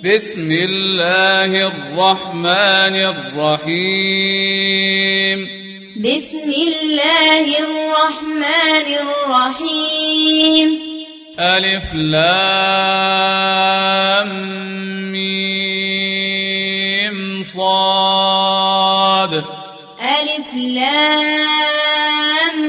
بسم الله الرحمن الرحيم بسم الله الرحمن الرحيم ألف لام ميم صاد ألف لام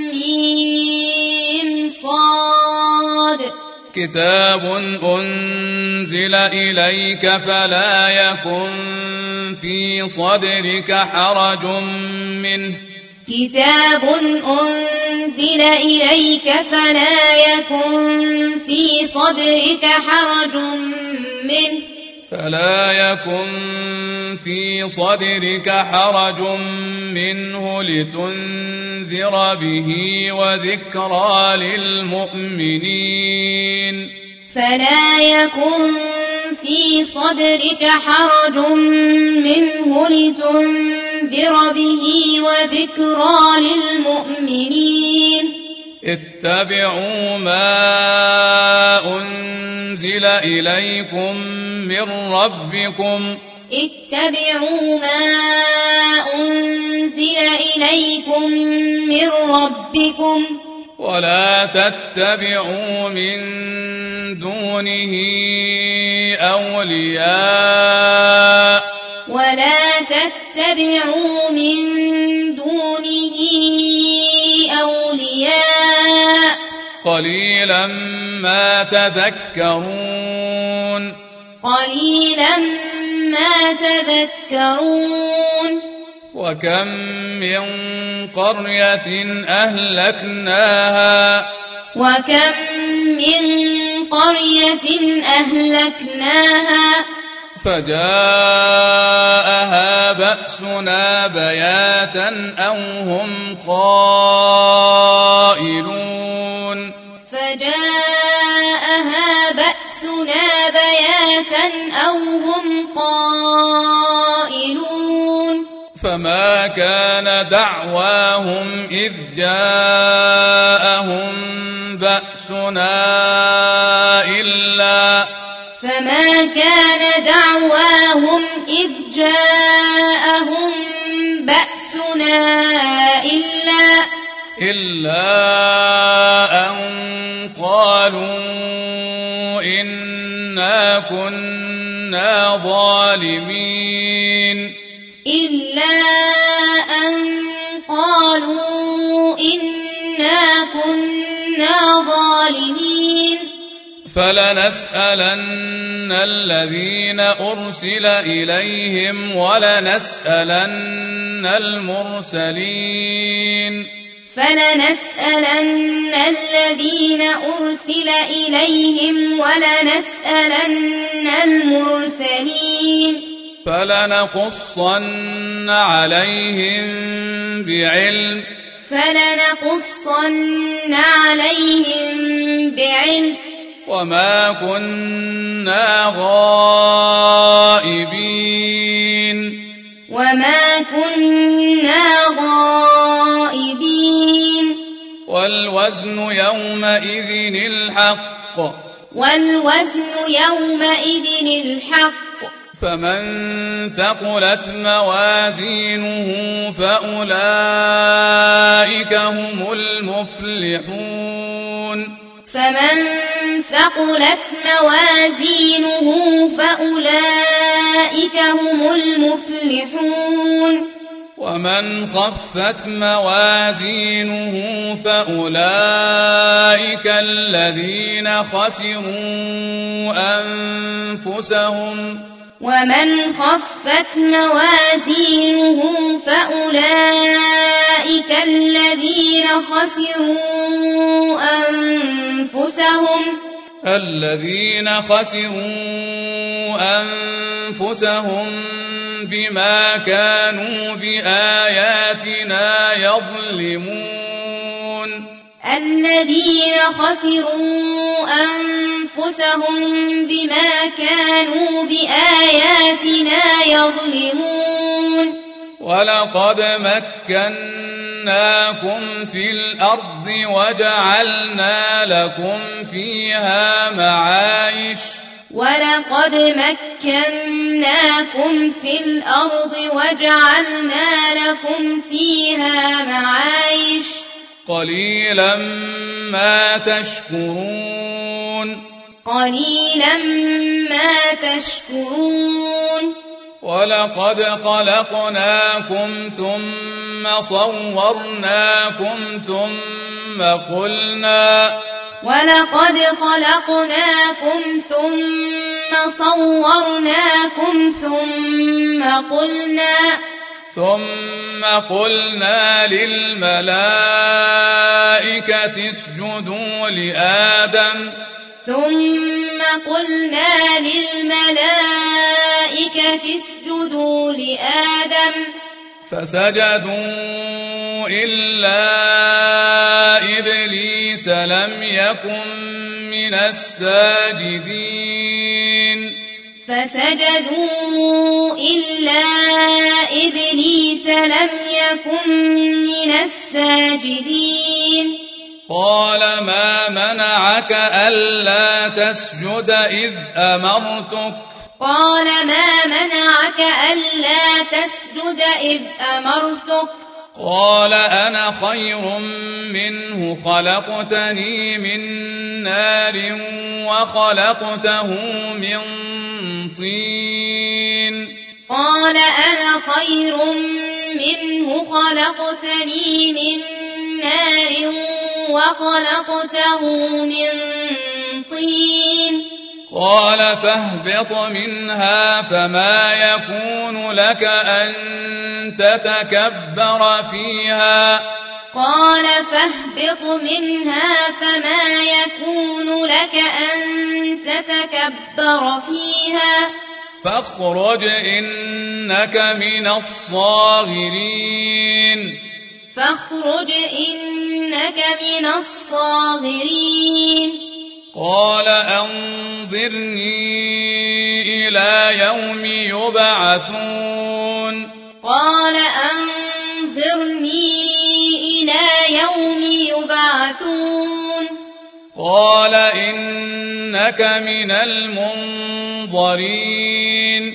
ميم صاد كتاب أنزل إليك فلا يكن في صدرك حرج منه كتاب أنزل إليك فلا يكن في صدرك حرج منه لتنذر به وذكرى للمؤمنين فلا يكن في صدرك حرج منه لتنذر به وذكرى للمؤمنين اتبعوا ما أنزل إليكم من ربكم ولا تتبعوا من دونه أولياء قليلا ما تذكرون وكم من قرية أهلكناها فجاءها بأسنا بياتا أو هم قائلون فما كان دعواهم إذ جاءهم بأسنا إلا أن قالوا إنا كنا ظالمين فلنسألن الذين أرسل إليهم ولنسألن المرسلين فلنقصن عليهم بعلم وما كنا غائبين والوزن يومئذ الحق فمن ثقلت موازينه فأولئك هم المفلحون ومن خفت موازينه فأولئك الذين خسروا أنفسهم بما كانوا بآياتنا يظلمون ولقد مكناكم في الأرض وجعلنا لكم فيها معايش ولقد مكناكم في الأرض وجعلنا لكم فيها معايش قليلا ما تشكرون قليلا ما تشكرون ولقد خلقناكم ثم صورناكم ثم قلنا ولقد خلقناكم ثم صورناكم ثم قلنا للملائكة اسجدوا لآدم فسجدوا إلا إبليس لم يكن من الساجدين قال ما منعك ألا تسجد إذ أمرتك قال أنا خير منه خلقتني من نار وخلقته من طين قال فاهبط منها فما يكون لك أن تتكبر فيها فاخرج إنك من الصاغرين قال أنظرني إلى يوم يبعثون قال إنك من المنظرين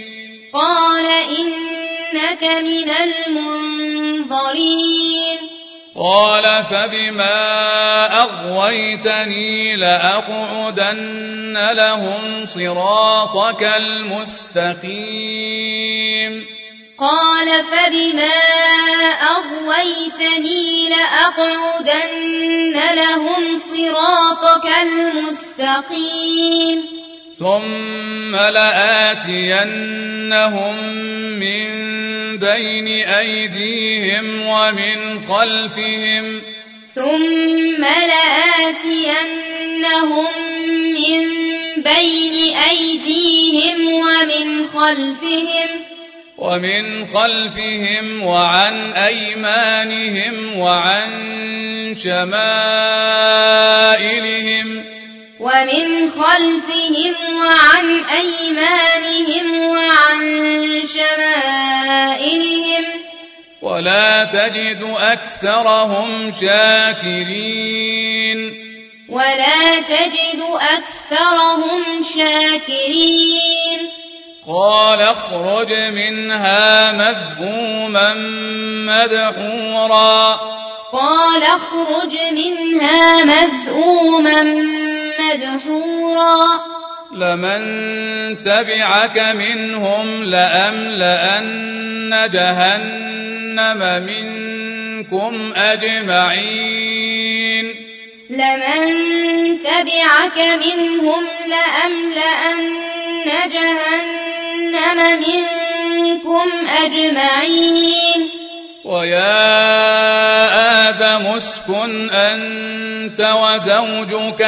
قال فبما أغويتني لأقعدن لهم صراطك المستقيم ثم لآتينهم من بين أيديهم ومن خلفهم وعن أيمانهم وعن شمائلهم ولا تجد أكثرهم شاكرين قال اخرج منها مذءوما مدحورا لمن تبعك منهم لأملأن جهنم منكم أجمعين ويا آدم اسكن أنت وزوجك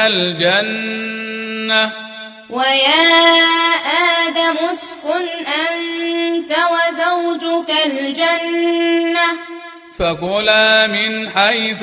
الجنة فكلا من حيث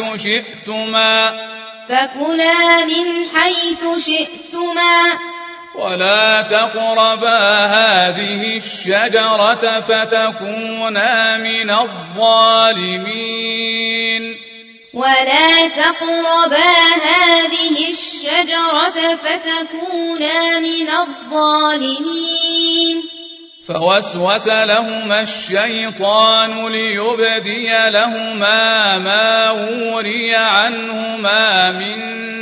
شئتما ولا تقربا هذه الشجرة فتكونا من الظالمين ولا تقربا هذه الشجرة فتكونا من الظالمين فوسوس لهما الشيطان ليبدي لهما ما وري عنهما من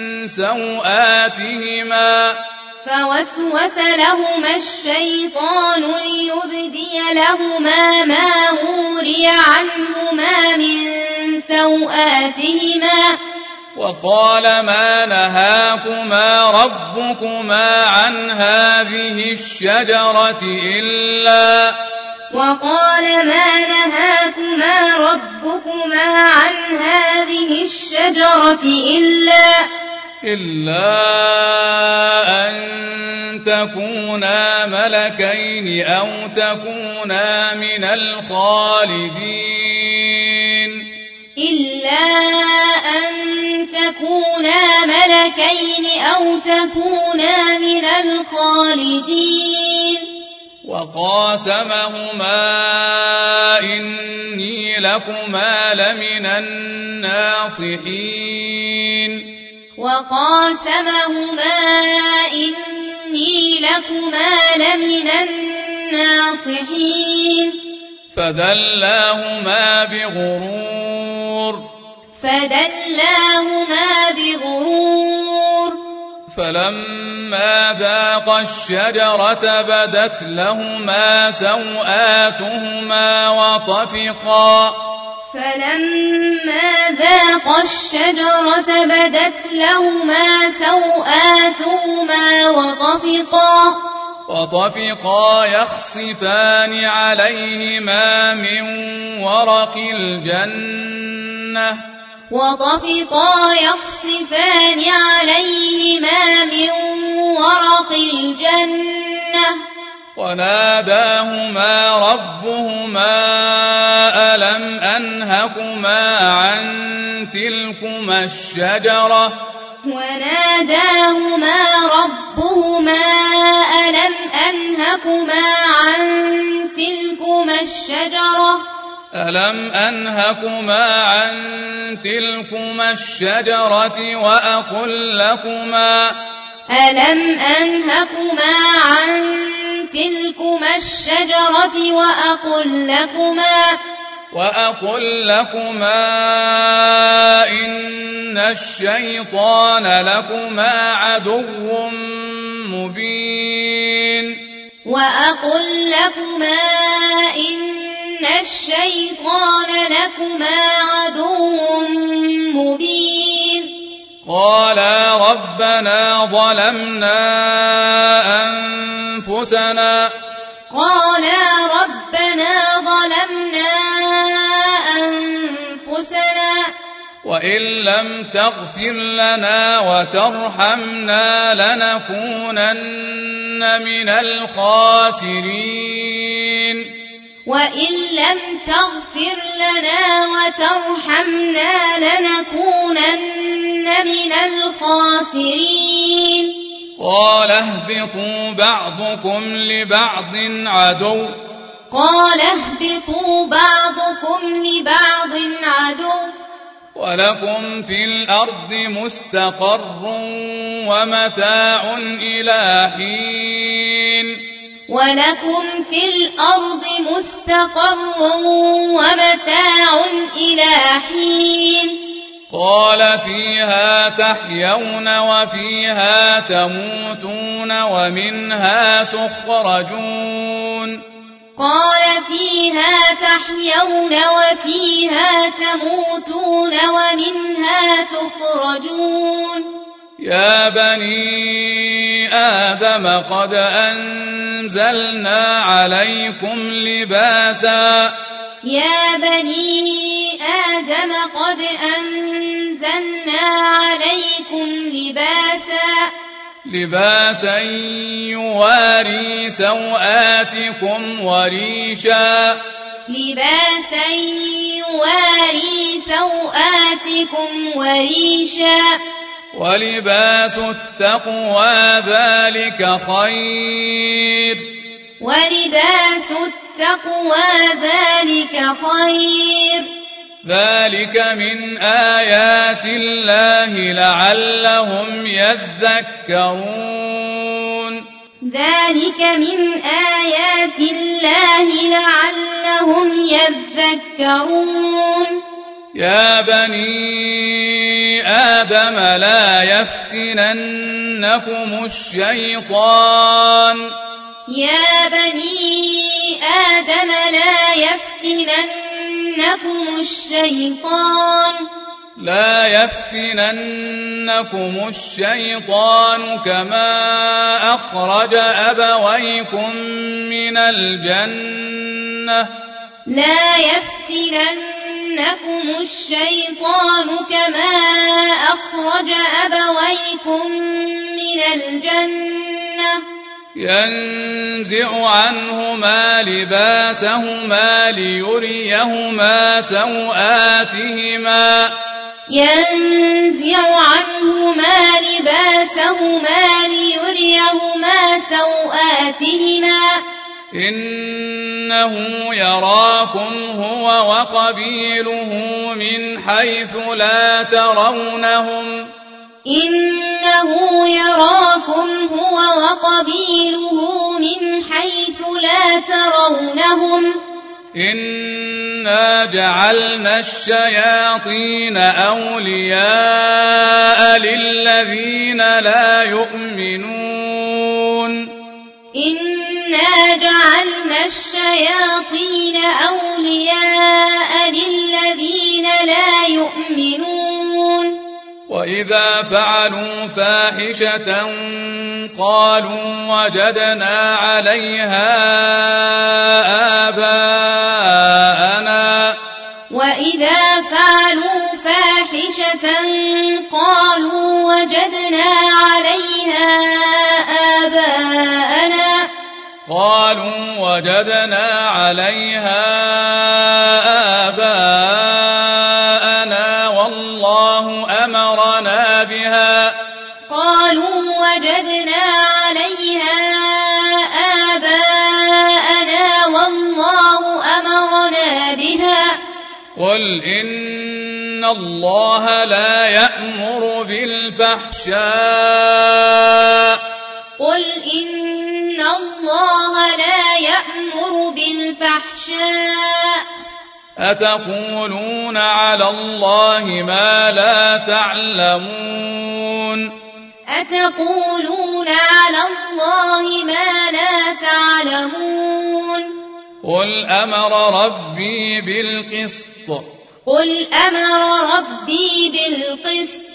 سوآتهما فوسوس لهما الشيطان ليبدي لهما ما وري عنهما من سوآتهما وقال ما نهاكما ربكما عن هذه الشجرة إلا أن تكونا ملكين أو تكونا من الخالدين وقاسمهما إني لكما لمن الناصحين فدلاهما بغرور فلما ذاقا الشجرة بدت لهما سوآتهما وطفقا يخصفان عليهما من ورق الجنة وناداهما ربهما ألم أنهكما عن تلكما الشجرة وأقل لكما إن الشيطان لكما عدو مبين قالا ربنا ظلمنا أنفسنا وإن لم تغفر لنا وترحمنا لنكونن من الخاسرين قال اهبطوا بعضكم لبعض عدو ولكم في الأرض مستقر ومتاع إلى حين قال فيها تحيون وفيها تموتون ومنها تخرجون يا بني آدم قد أنزلنا عليكم لباسا يواري سوآتكم وريشا ولباس التقوى ذلك خير ذلك من آيات الله لعلهم يذكرون ذلك من آيات الله لعلهم يذكرون يا بني آدم لا يفتننكم الشيطان يا بني آدم لا يفتننكم الشيطان كما أخرج أبويكم من الجنة لا يفتننكم الشيطان كما أخرج أبويكم من الجنة ينزع عنهما لباسهما ليريهما سوآتهما إنه يراكم هو وقبيله من حيث لا ترونهم إنا جعلنا الشياطين أولياء للذين لا يؤمنون وإذا فعلوا فاحشة قالوا وجدنا عليها آباءنا والله أمرنا بها قل إن الله لا يأمر بالفحشاء أتقولون على الله ما لا تعلمون قل أمر ربي بالقسط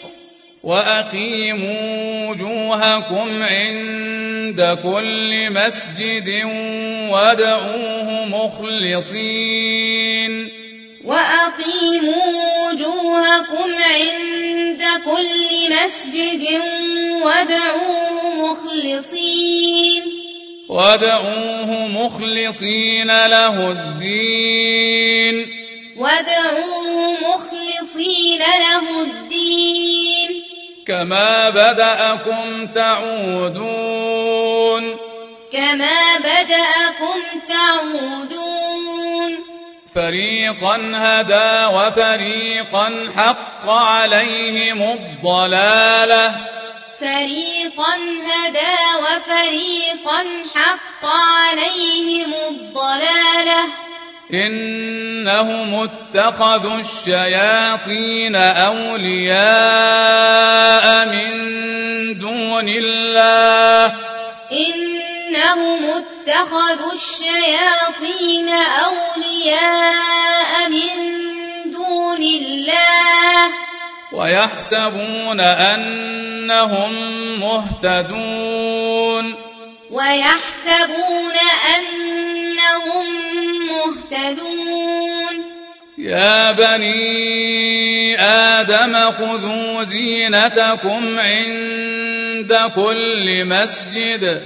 وأقيموا وجوهكم عند كل مسجد وادعوه مخلصين له الدين كما بدأكم تعودون فريقا هدى وفريقا حق عليهم الضلالة إنهم اتخذوا الشياطين أولياء من دون الله ويحسبون أنهم مهتدون يا بني آدم خذوا زينتكم عند كل مسجد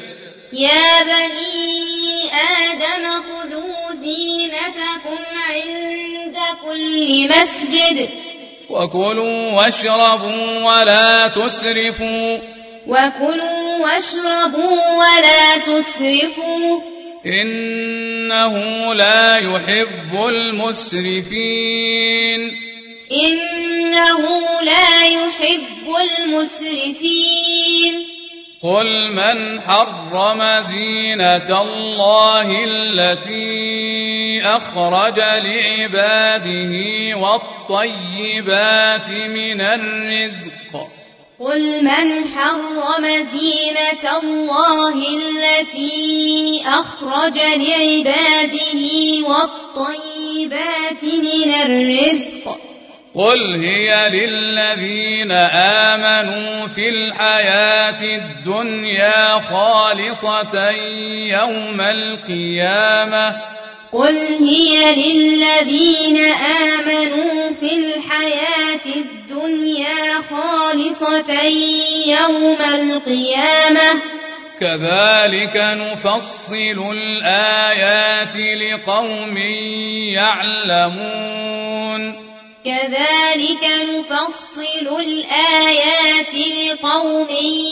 وكلوا واشربوا ولا تسرفوا إنه إنه لا يحب المسرفين إنه لا يحب المسرفين قل من حرم زينة الله التي أخرج لعباده والطيبات من الرزق قل من حرم زينة الله التي أخرج لعباده والطيبات من الرزق قل هي للذين آمنوا في الحياة الدنيا خالصة يوم القيامة قل هي للذين آمنوا في الحياة الدنيا خالصة يوم القيامة كذلك نفصل الآيات لقوم يعلمون كذلك نفصل الآيات لقوم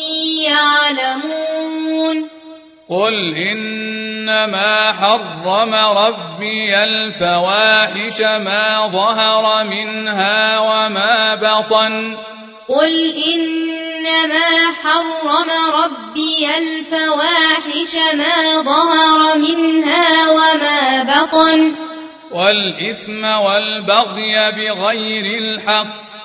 يعلمون قل إنما حرم ربي الفواحش ما ظهر منها وما بطن قل إنما حرم ربي الفواحش ما ظهر منها وما بطن والإثم والبغي بغير الحق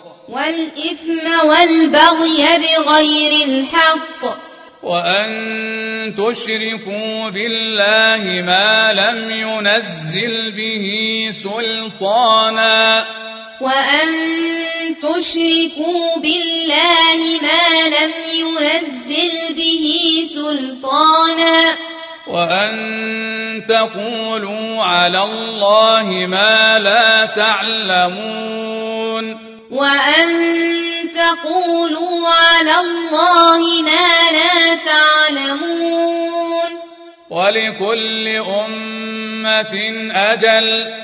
وأن تشركوا بالله ما لم ينزل به سلطانا وأن تشركوا بالله ما لم ينزل به سلطانا وأن تقولوا على الله ما لا تعلمون وأن تقولوا على الله ما لا تعلمون ولكل أمة أجل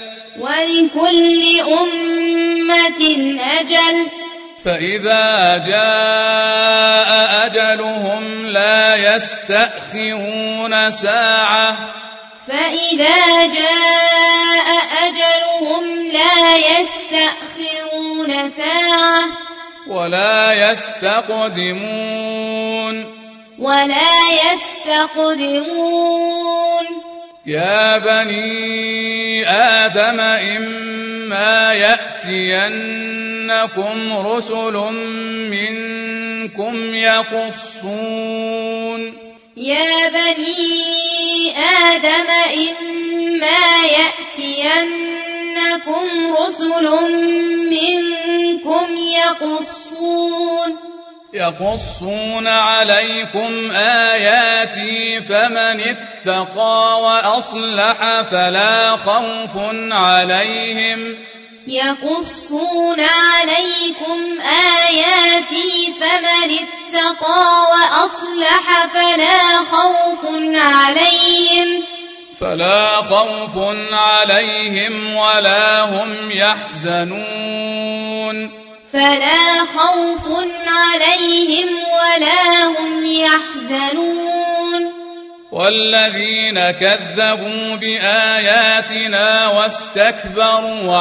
فإذا جاء أجلهم لا يستأخرون ساعة فإذا جاء أجلهم لا يستأخرون ساعة ولا يستقدمون يا بني آدم إما يأتينكم رسل منكم يقصون يا بني آدم إما يأتينكم رسل منكم يقصون عليكم آياتي فمن اتقى وأصلح فلا خوف عليهم يقصون عليكم آياتي فمن اتقى وأصلح فلا خوف عليهم ولا هم يحزنون والذين كذبوا بآياتنا واستكبروا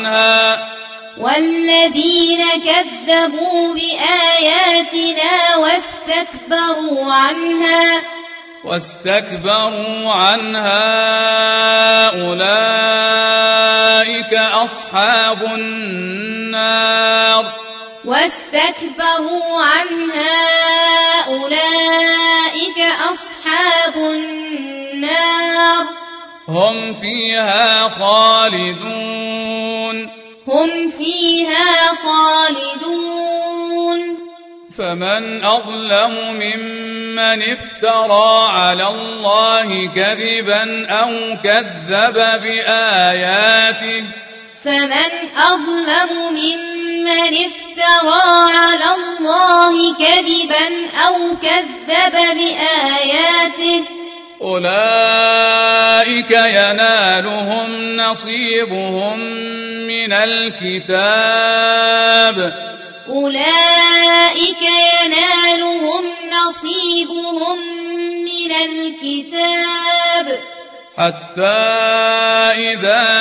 عنها أولئك أصحاب النار هم فيها خالدون فمن أظلم ممن افترى على الله كذبا أو كذب بآياته أولئك ينالهم نصيبهم من الكتاب حتى إذا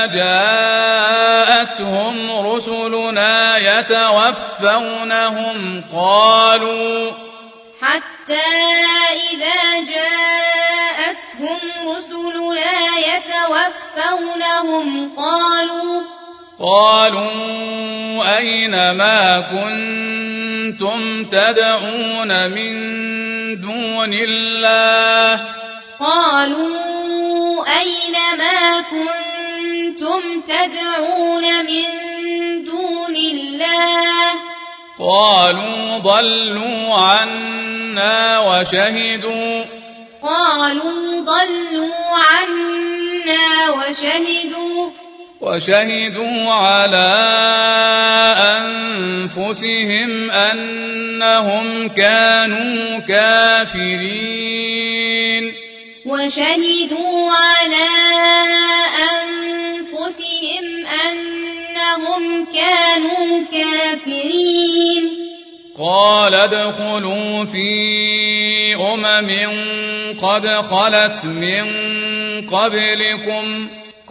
جاءتهم رسلنا يتوفونهم قالوا أين ما كنتم تدعون من دون الله قالوا ضلوا عنا وشهدوا على أنفسهم أنهم كانوا كافرين قال ادخلوا في قد خلت من قبلكم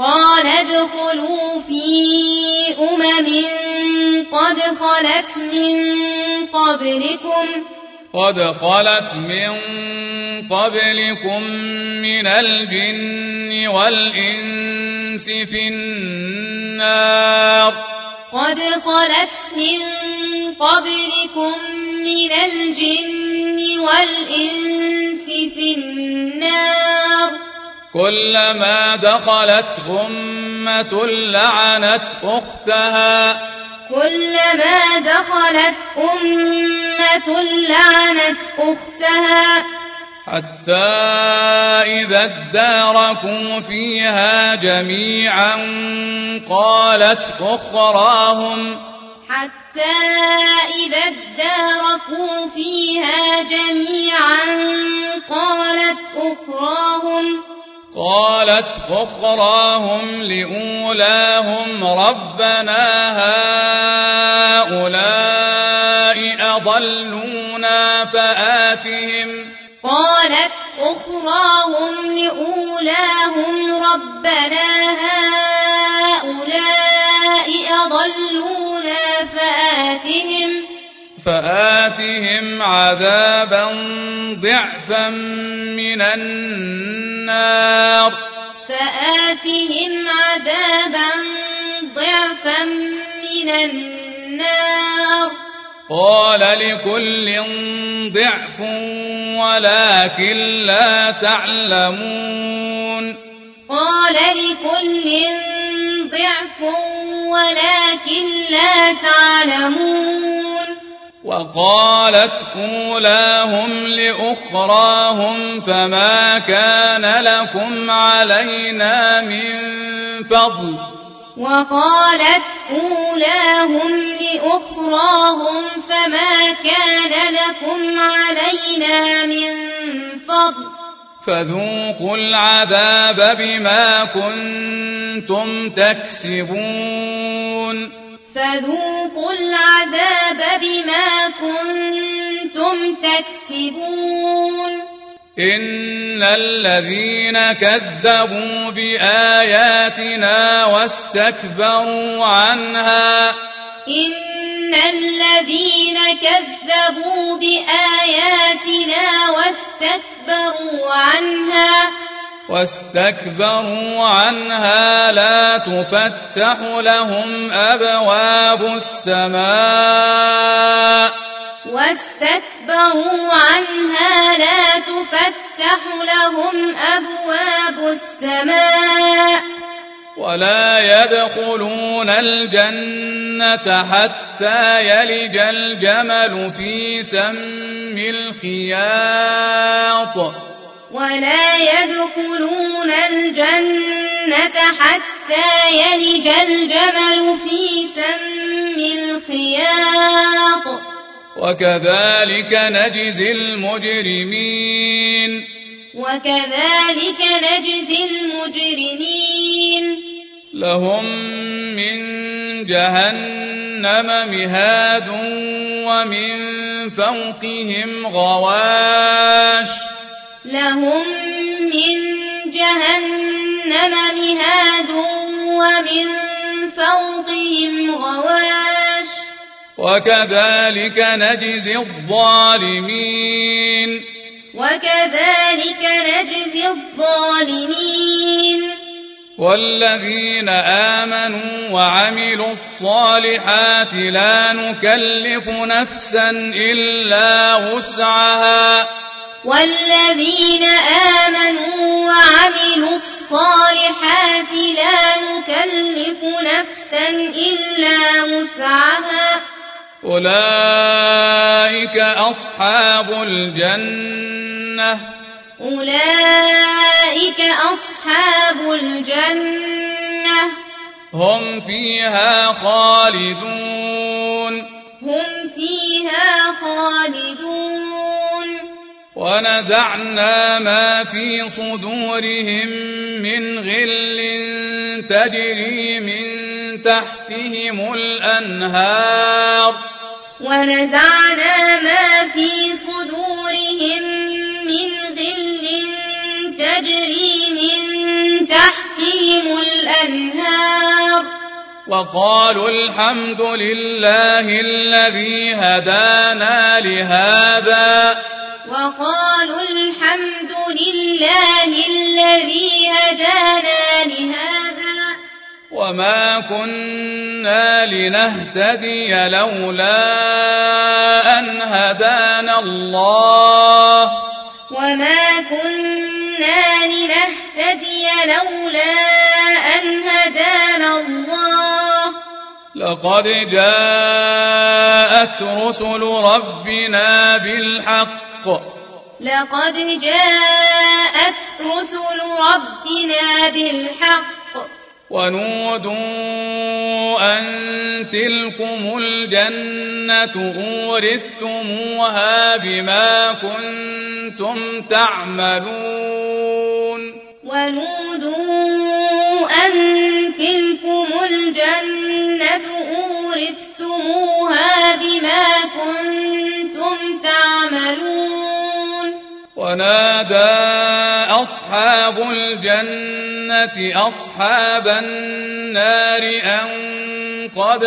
من الجن والإنس في النار كلما دخلت أمة لعنت أختها حتى إذا اداركوا فيها جميعا قالت أخراهم لأولاهم ربنا هؤلاء أضلونا فآتهم عذابا ضعفا من النار قال لكل ضعف ولكن لا تعلمون وقالت أولاهم لأخراهم فما كان لكم علينا من فضل فذوقوا العذاب بما كنتم تكسبون إن الذين كذبوا بآياتنا واستكبروا عنها لا تفتح لهم أبواب السماء ولا يدخلون الجنة حتى يلج الجمل في سم الخياط وكذلك نجزي المجرمين لهم من جهنم مهاد ومن فوقهم غواش مهاد ومن فوقهم غواش وكذلك نجزي الظالمين والذين آمنوا وعملوا الصالحات لا نكلف نفسا إلا وسعها أولئك أصحاب الجنة هم فيها خالدون ونزعنا ما في صدورهم من غل تجري من تحتهم الأنهار وقالوا الحمد لله الذي هدانا لهذا وما كنا لنهتدي لولا أن هدانا الله لقد جاءت رسل ربنا بالحق ونودوا أن تلكم الجنة أورثتموها بما كنتم تعملون ونادى أصحاب الجنة أصحاب النار أن قد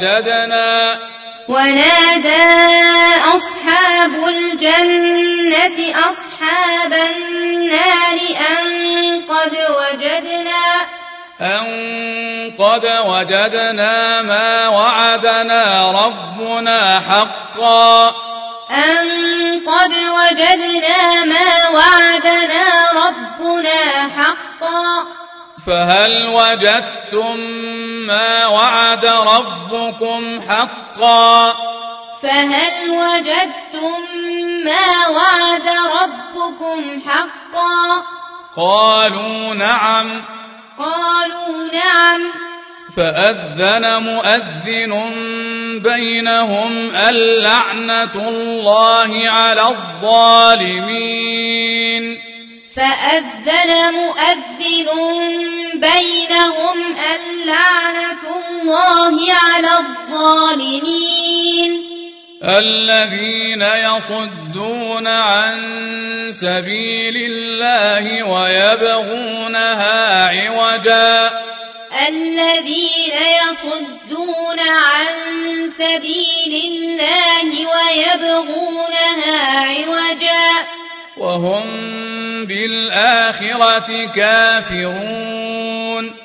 وجدنا ما وعدنا ربنا حقا فهل وجدتم ما وعد ربكم حقا قالوا نعم فأذن مؤذن بينهم اللعنة الله على الظالمين الذين يصدون عن سبيل الله ويبغونها عوجا وهم بالآخرة كافرون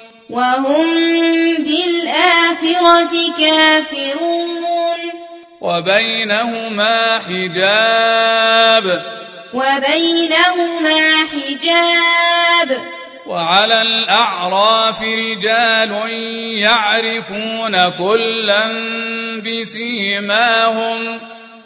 وبينهما حجاب وعلى الأعراف رجال يعرفون كلا بسيماهم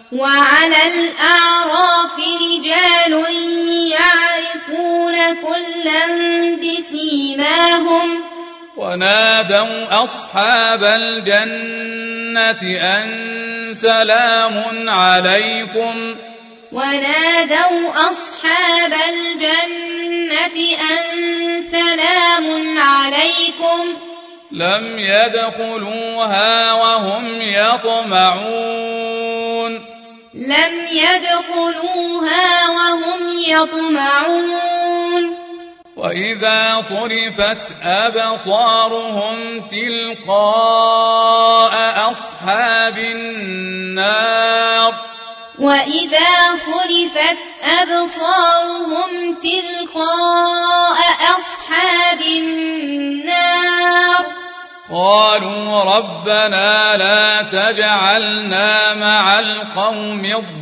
ونادوا أصحاب الجنة أن سلام عليكم لم يدخلوها وهم يطمعون وإذا صرفت أبصارهم تلقاء أصحاب النار وإذا صرفت أبصارهم تلقاء أصحاب النار قالوا ربنا لا تجعلنا مع القوم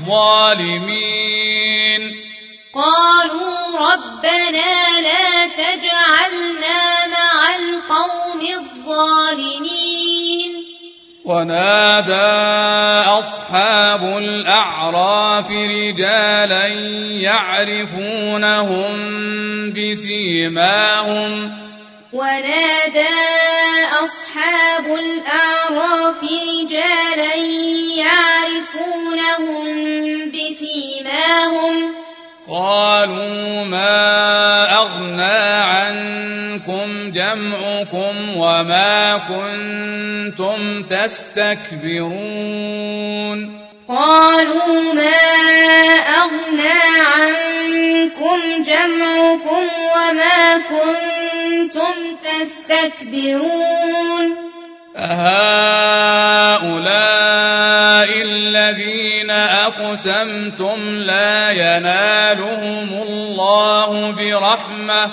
الظالمين قالوا ربنا لا تجعلنا مع القوم الظالمين ونادى أصحاب الأعراف رجالا يعرفونهم بسيماهم ونادى أصحاب الأعراف رجالا يعرفونهم بسيماهم قالوا ما أغنى عنكم جمعكم وما كنتم تستكبرون قالوا ما أغنى عنكم جمعكم وما كنتم تستكبرون أهؤلاء الذين أقسمتم لا ينالهم الله برحمة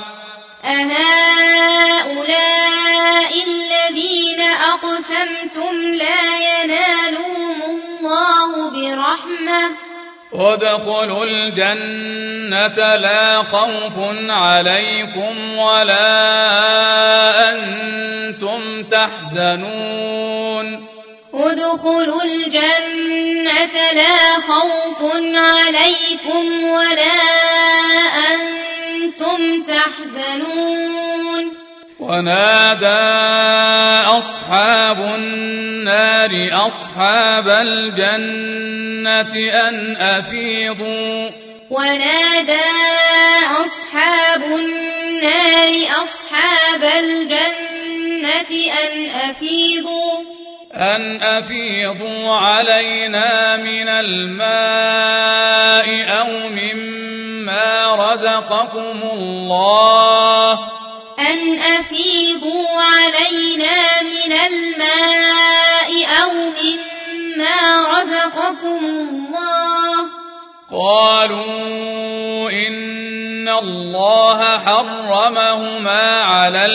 أهؤلاء الذين أقسمتم لا ينالهم الله برحمة ادخلوا الجنة لا خوف عليكم ولا أنتم تحزنون ادخلوا الجنة لا خوف عليكم ولا أنتم تحزنون ونادى أصحاب النار أصحاب الجنة أن أفيضوا ونادى أصحاب النار أصحاب الجنة أن أفيضوا علينا من الماء أو مما رزقكم الله أن أفيضوا علينا من الماء أو مما رزقكم الله قالوا إن الله حرمهما على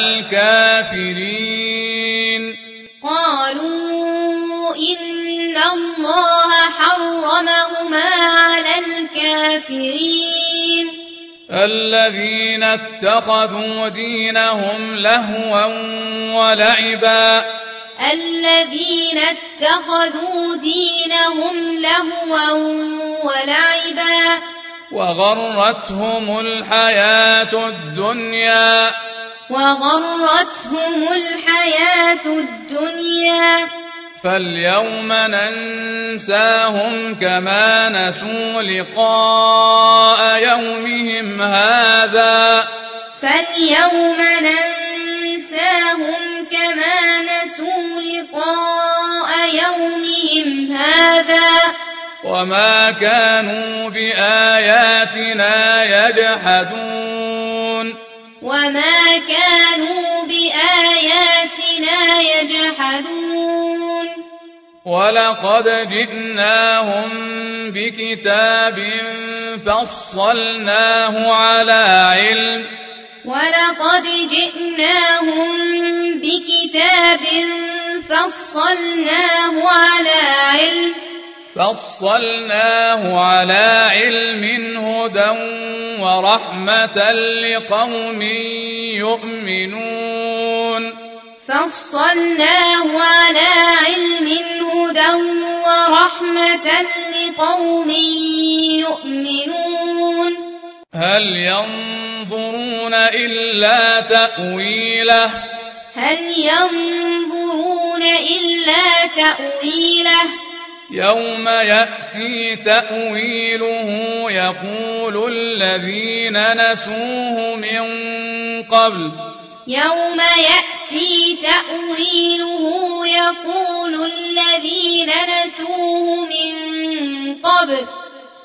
الكافرين قالوا إن الله حرمهما على الكافرين الذين اتخذوا دينهم لهوا ولعبا الذين اتخذوا دينهم لهوا ولعبا وغرتهم الحياة الدنيا فاليوم ننساهم كما نسوا لقاء يومهم هذا وما كانوا بآياتنا يجحدون ولقد جئناهم بكتاب فصلناه على علم هدى ورحمة لقوم يؤمنون هل ينظرون إلا تأويله يوم يأتي تأويله يقول الذين نسوه من قبل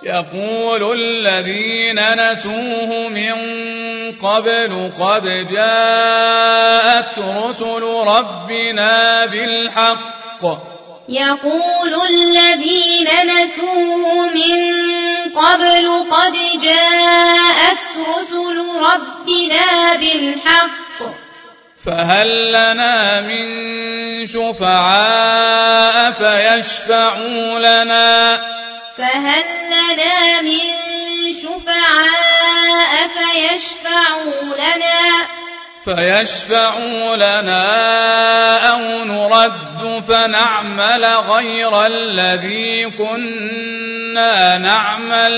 يقول الذين نسوه من قبل قد جاءت رسل ربنا بالحق يقول الذين نسوه من قبل قد جاءت رسل ربنا بالحق فهل لنا من شفعاء فيشفعوا لنا أو نرد فنعمل غير الذي كنا نعمل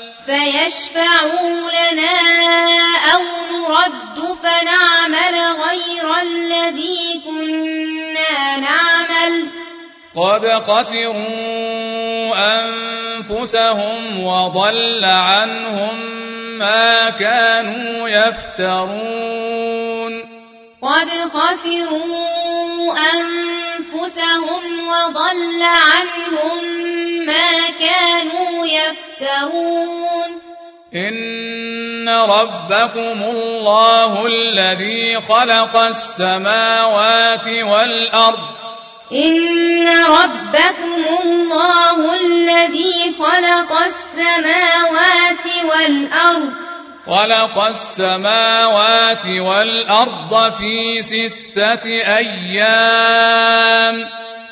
قد خسروا أنفسهم وضل عنهم ما كانوا يفترون إن ربكم الله الذي خلق السماوات والأرض خلق السماوات والأرض في 6 أيام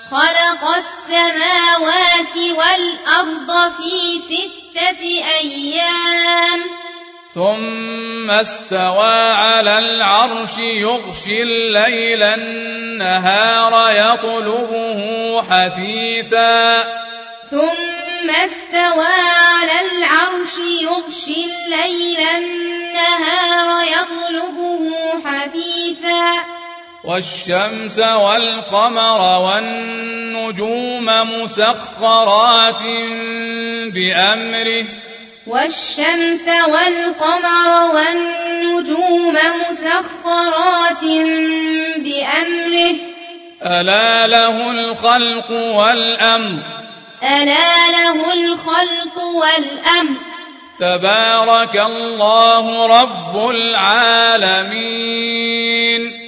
ثم استوى على العرش يغشي الليل النهار يطلبه حثيثا والشمس والقمر والنجوم مسخرات بأمره ألا له الخلق والأمر تبارك الله رب العالمين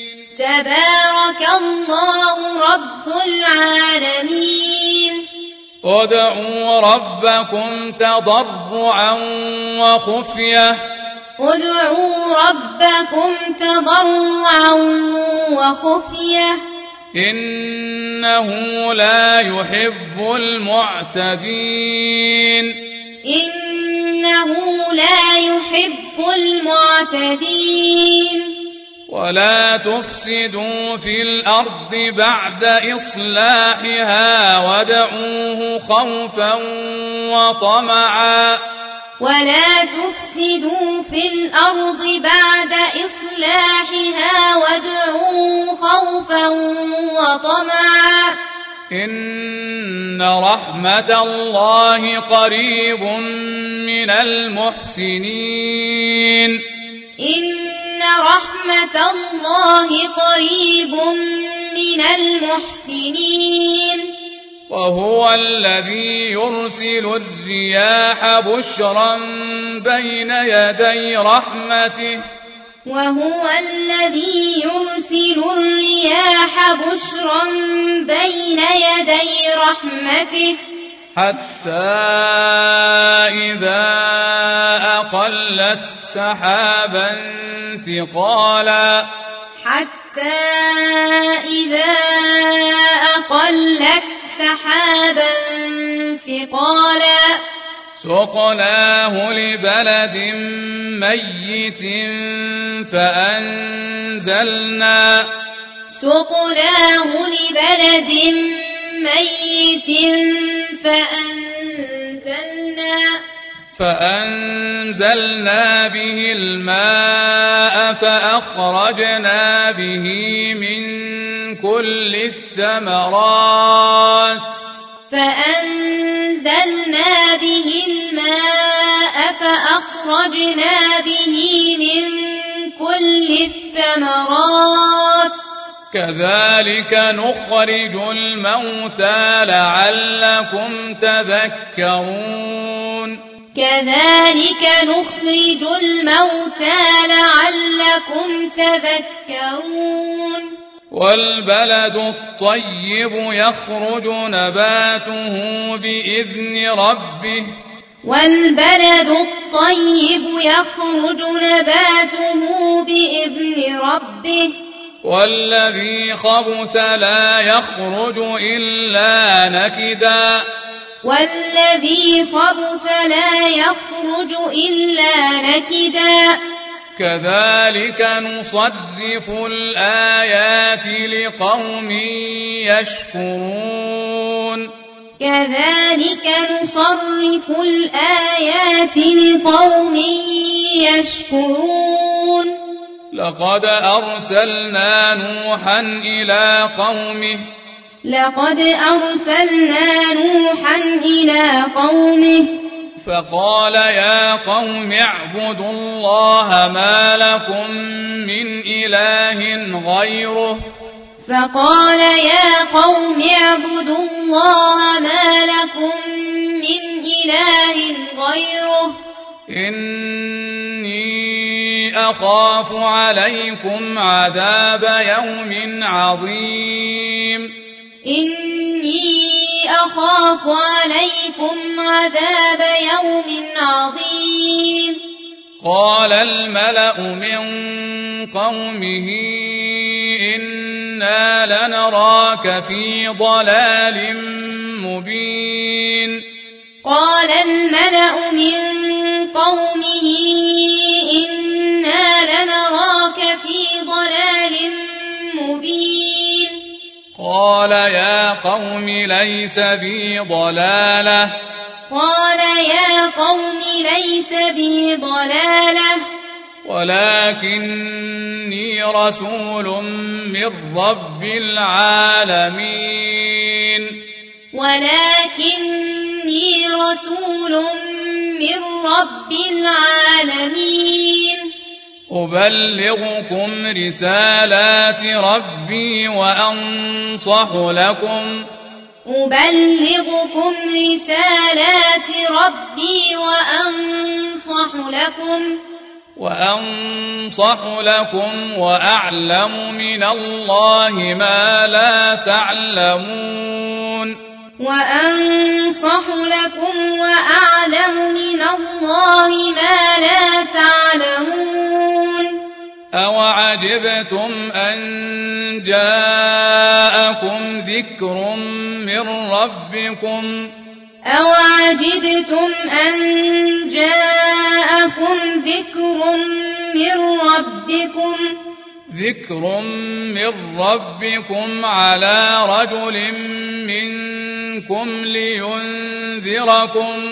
ادعوا ربكم تضرعا وخفية إنه لا يحب المعتدين ولا تفسدوا في الأرض بعد إصلاحها وادعوه خوفا وطمعا إن رحمة الله قريب من المحسنين وهو الذي يرسل الرياح بشرا بين يدي رحمته حتى إذا أقلت سحابا ثقالا سقناه لبلد ميت فأنزلنا به الماء فأخرجنا به من كل الثمرات كذلك نخرج الموتى لعلكم تذكرون كذلك نخرج الموتى لعلكم تذكرون والبلد الطيب يخرج نباته بإذن ربه والبلد الطيب يخرج نباته بإذن ربه والذي خبث لا يخرج إلا نكدا والذي خبث لا يخرج إلا نكدا كذلك نصرف الآيات لقوم يشكرون كذلك نصرف الآيات لقوم يشكرون لقد أرسلنا نوحا إلى قومه فقال يا قوم اعبدوا الله ما لكم من إله غيره إني أخاف عليكم عذاب يوم عظيم قال الملأ من قومه إنا لنراك في ضلال مبين قال الملأ من قومه إنا لنراك في ضلال مبين قال يا قوم ليس بي ضلالة ولكني رسول من رب العالمين أبلغكم رسالات ربي وأنصح لكم وأعلم من الله ما لا تعلمون أوعجبتم أن جاءكم ذكر من ربكم على رجل منكم لينذركم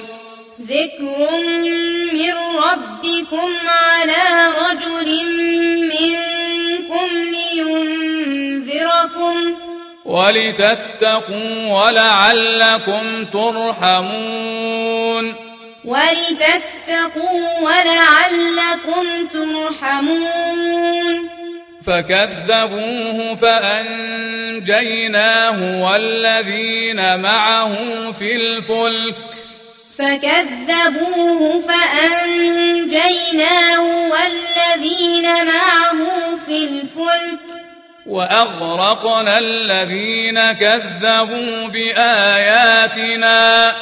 ولتتقوا ولعلكم ترحمون فكذبوه فأنجيناه والذين معه في الفلك وأغرقنا الذين كذبوا بآياتنا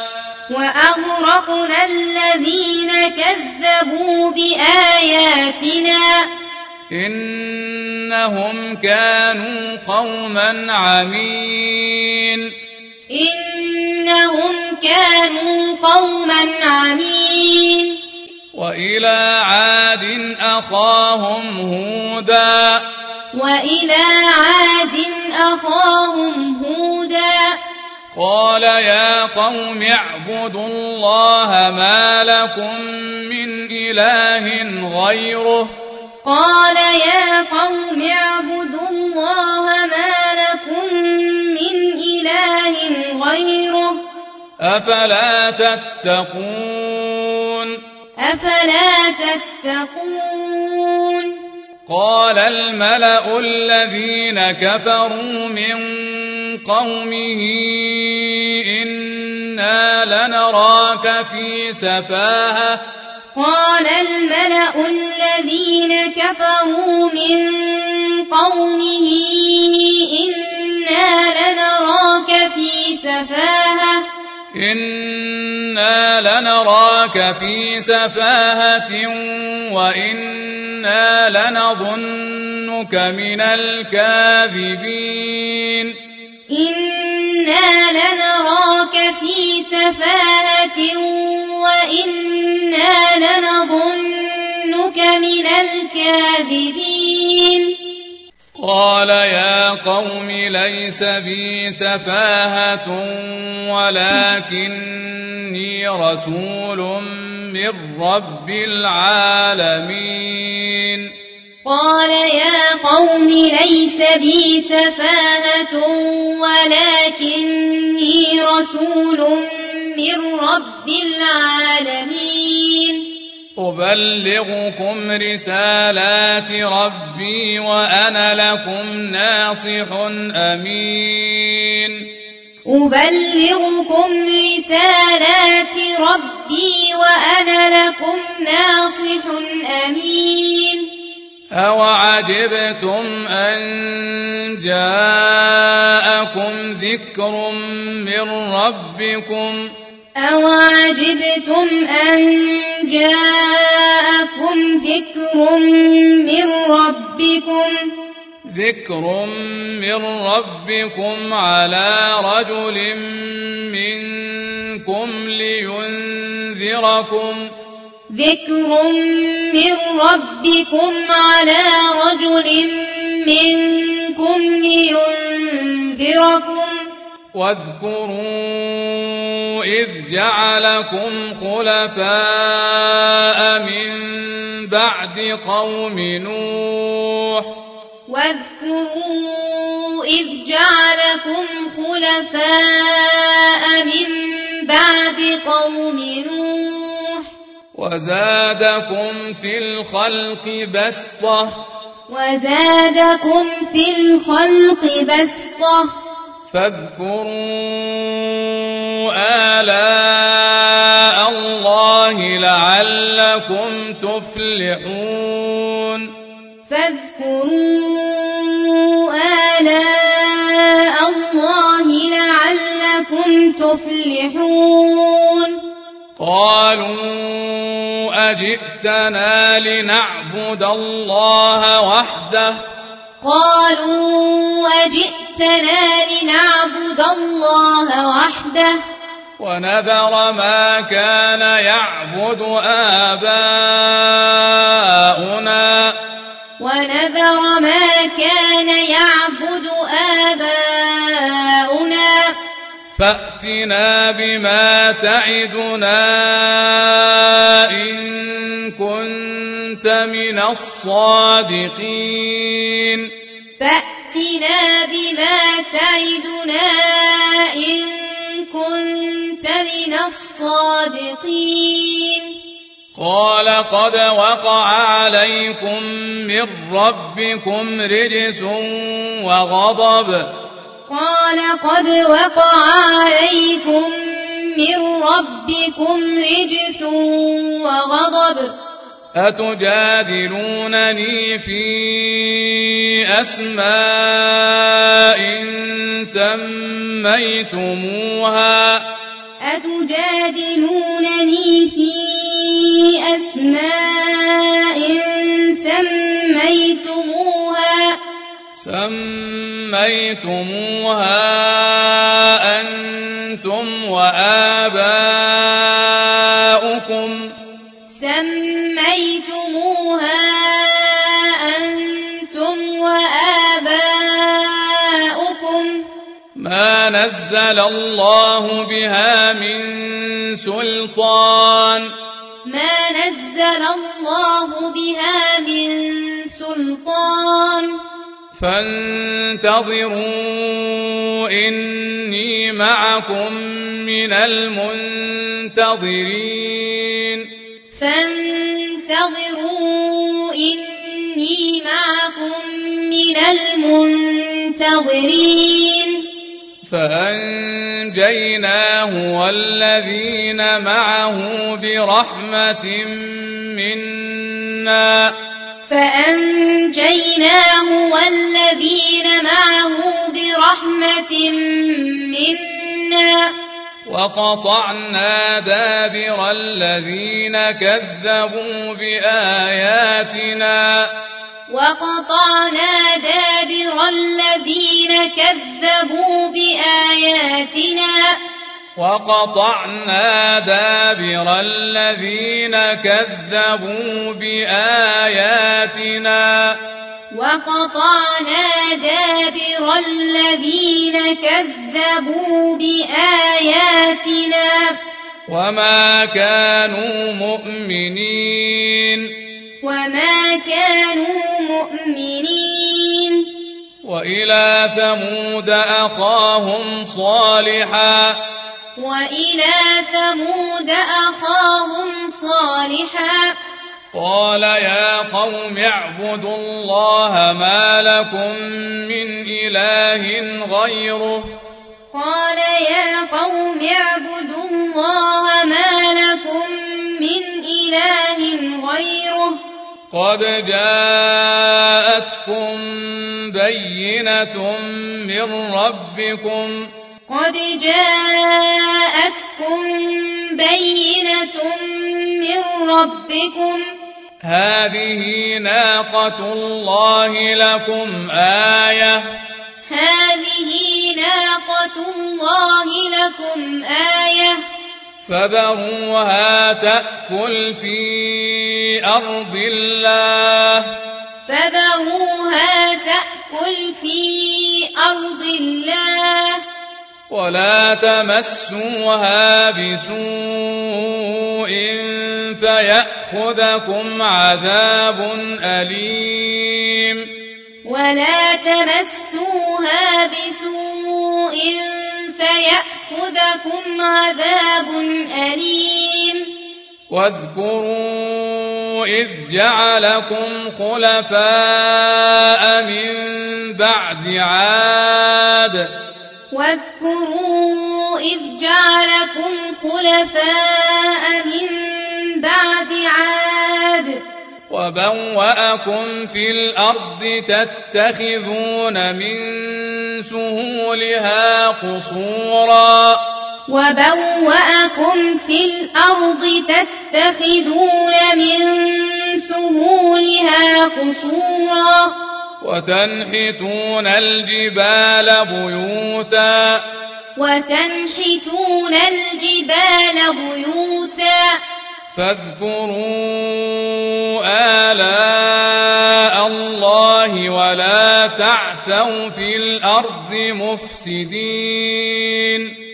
إنهم كانوا قوما عمين وإلى عاد أخاهم هودا قال يا قوم اعبدوا الله ما لكم من إله غيره أفلا تتقون قال الملأ الذين كفروا من قومه إنا إنا لنراك في سفاهة قال الملأ الذين كفروا من قومه إنا لنراك في سفاهة وإنا لنظنك من الكاذبين إنا لنراك في سفاهة وإنا لنظنك من الكاذبين قال يا قوم ليس بي سفاهة ولكني رسول من رب العالمين قال يا قوم ليس بي سفاهة ولكني رسول من رب العالمين أبلغكم رسالات ربي وأنا لكم ناصح أمين أبلغكم رسالات ربي وأنا لكم ناصح أمين أوعجبتم أن جاءكم ذكر من ربكم أوعجبتم أن جاءكم ذكر من ربكم على رجل منكم لينذركم واذكروا إذ جعلكم خلفاء من بعد قوم نوح وزادكم في الخلق بسطة فاذكروا آلاء الله لعلكم تفلحون قالوا أجئتنا لنعبد الله وحده ونذر ما كان يعبد آباؤنا فأتنا بما تعدنا إن كنت من الصادقين قال قد وقع عليكم من ربكم رجس وغضب أتجادلونني في أسماء سميتموها أنتم وآباؤكم ما نزل الله بها من سلطان فانتظروا إني معكم من المنتظرين فأنجيناه فأنجيناه والذين معه برحمة منا وقطعنا دابر الذين كذبوا بآياتنا وما كانوا مؤمنين وإلى ثمود أخاهم صالحا قال يا قوم اعبدوا الله ما لكم من إله غيره قد جاءتكم بينة من ربكم هذه ناقة الله لكم آية فذروها تأكل في أرض الله ولا تمسوها بسوء فيأخذكم عذاب أليم واذكروا إذ جعلكم خلفاء من بعد عاد وبوأكم في الأرض تتخذون من سهولها قصورا وتنحتون الجبال بيوتا فاذكروا آلاء الله ولا تعثوا في الأرض مفسدين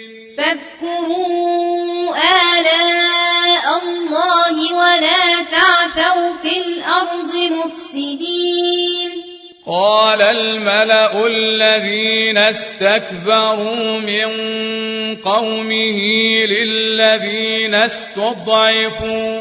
قال الملأ الذين استكبروا من قومه للذين استضعفوا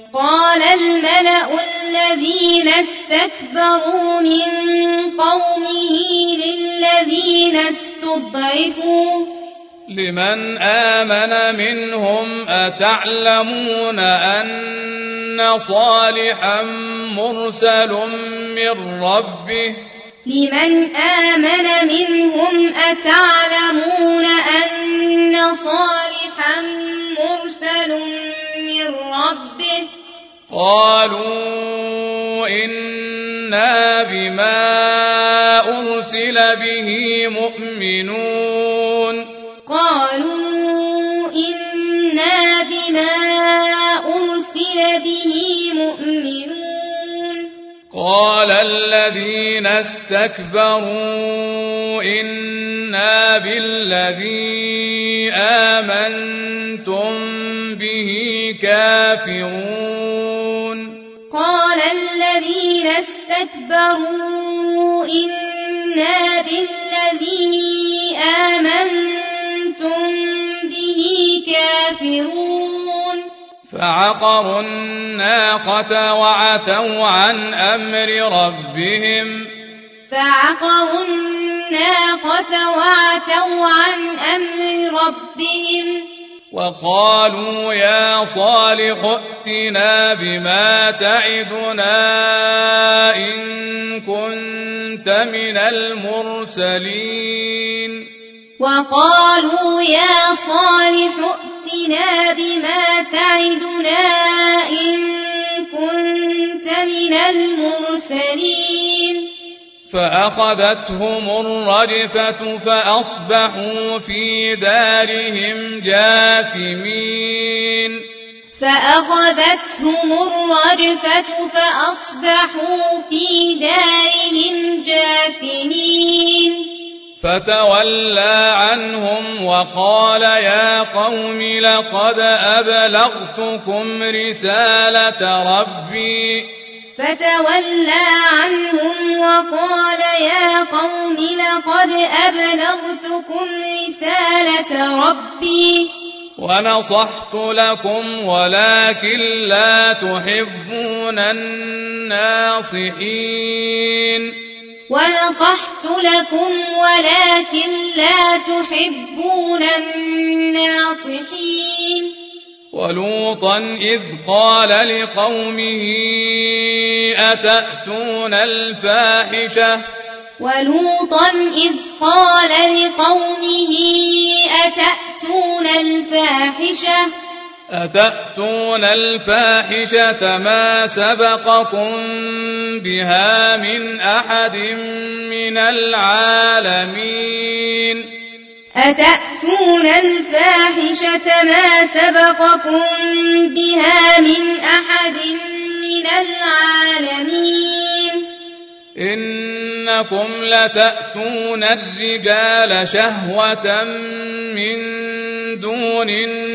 لمن آمن منهم أتعلمون أن صالحا مرسل من ربه قالوا إنا بما أرسل به مؤمنون قال الذين استكبروا إنا بالذي آمنتم به كافرون فعقروا الناقة وعتوا عن أمر ربهم فعقروا الناقة وعتوا عن أمر ربهم وقالوا يا صالح ائتنا بما تعدنا إن كنت من المرسلين وقالوا يا صالح ائتنا بما تعدنا إن كنت من المرسلين فأخذتهم الرجفة فأصبحوا في دارهم جاثمين فأخذتهم الرجفة فأصبحوا في دارهم جاثمين فتولى عنهم وقال يا قوم لقد أبلغتكم رسالة ربي فتولى عنهم وقال يا قوم لقد أبلغتكم رسالة ربي ونصحت لكم ولكن لا تحبون الناصحين ونصحت لكم ولكن لا تحبون الناصحين ولوطا إذ قال لقومه أتأتون الفاحشة ولوطا إذ قال لقومه أتأتون الفاحشة ما سبقكم بها من أحد من العالمين أتأتون الفاحشة ما سبقكم بها من أحد من العالمين إنكم لتأتون الرجال شهوة من دون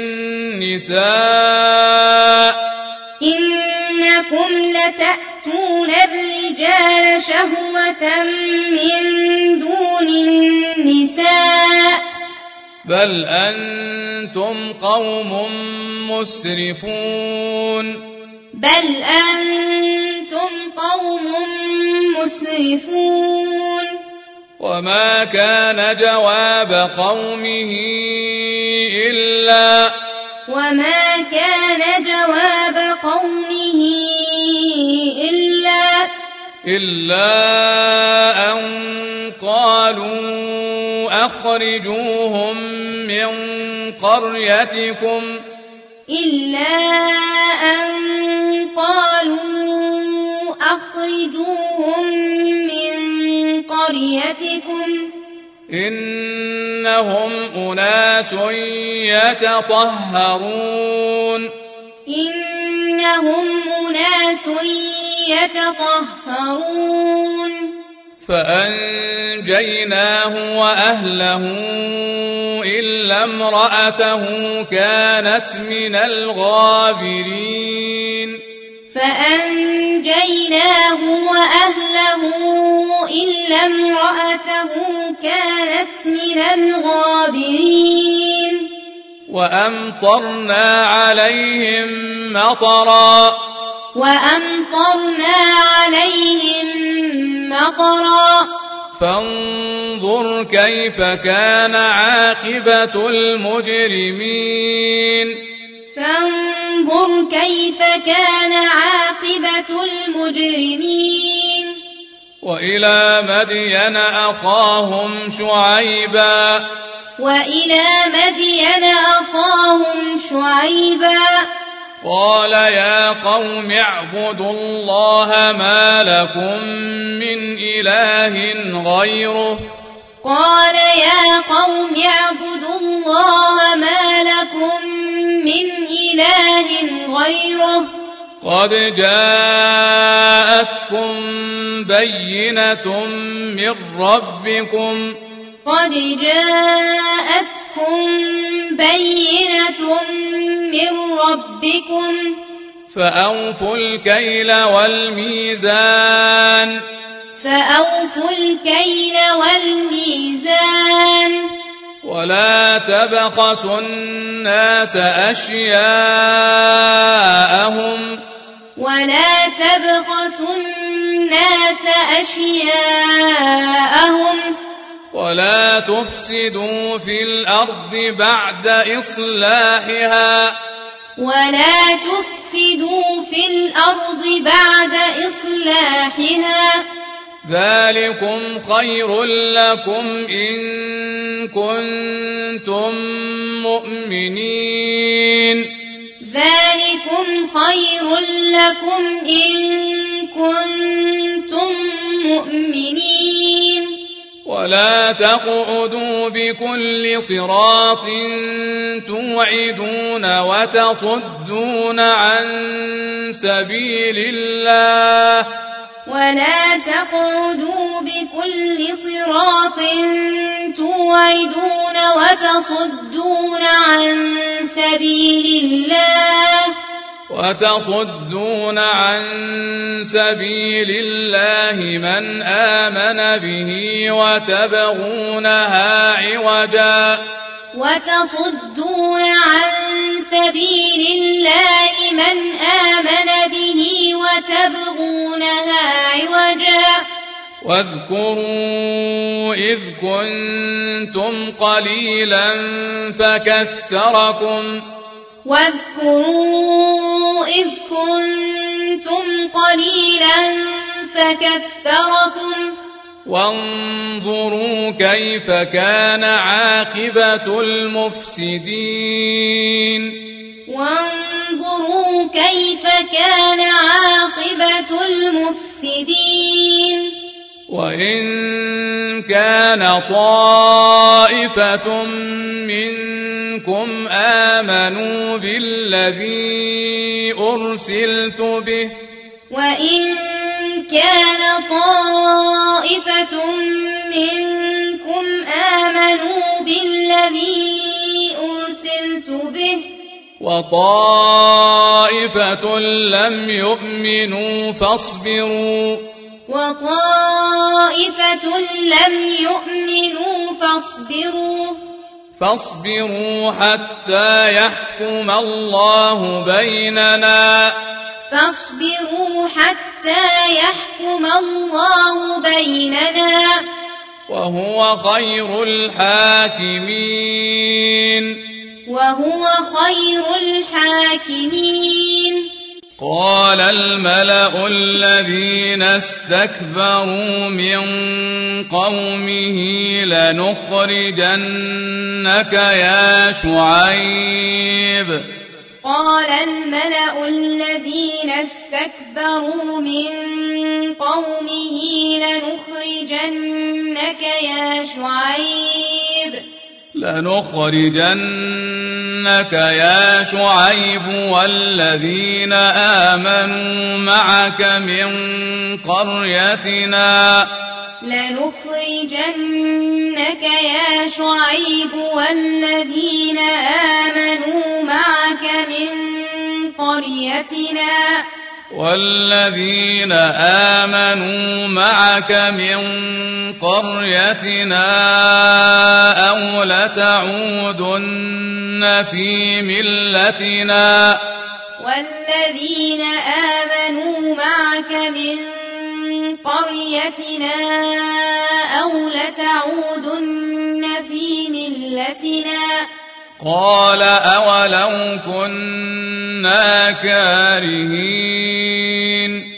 النساء إنكم لتأتون الرجال شهوة من دون النساء بل أنتم قوم مسرفون وما كان جواب قومه إلا أن قالوا أخرجوهم من قريتكم إنهم أناس يتطهرون فأنجيناه وأهله إلا امرأته كانت من الغابرين وأمطرنا عليهم مطرا فانظر كيف كان عاقبة المجرمين وإلى مدين أخاهم شعيبا قال يا قوم اعبدوا الله ما لكم من إله غيره قد جاءتكم بينة من ربكم فأوفوا الكيل والميزان ولا تبخسوا الناس أشياءهم ولا تبخسوا الناس أشياءهم ولا تفسدوا في الأرض بعد إصلاحها ولا تفسدوا في الأرض بعد إصلاحها ذلكم خير لكم إن كنتم مؤمنين ذلكم خير لكم إن كنتم مؤمنين ولا تقعدوا بكل صراط توعدون وتصدون عن سبيل الله ولا تقعدوا بكل صراط توعدون وتصدون عن سبيل الله من آمن به وتبغونها عوجا وتصدون عن سبيل الله من آمن به وتبغونها عوجا واذكروا إذ كنتم قليلا فكثركم وانظروا كيف كان عاقبة المفسدين وإن كان طائفة منكم آمنوا بالذي أرسلت به وطائفة لم يؤمنوا فاصبروا حتى يحكم الله بيننا وهو خير الحاكمين قال الملأ الذين استكبروا من قومه لنخرجنك يا شعيب والذين آمنوا معك من قريتنا أو لتعودن في ملتنا قال أولو كنا كارهين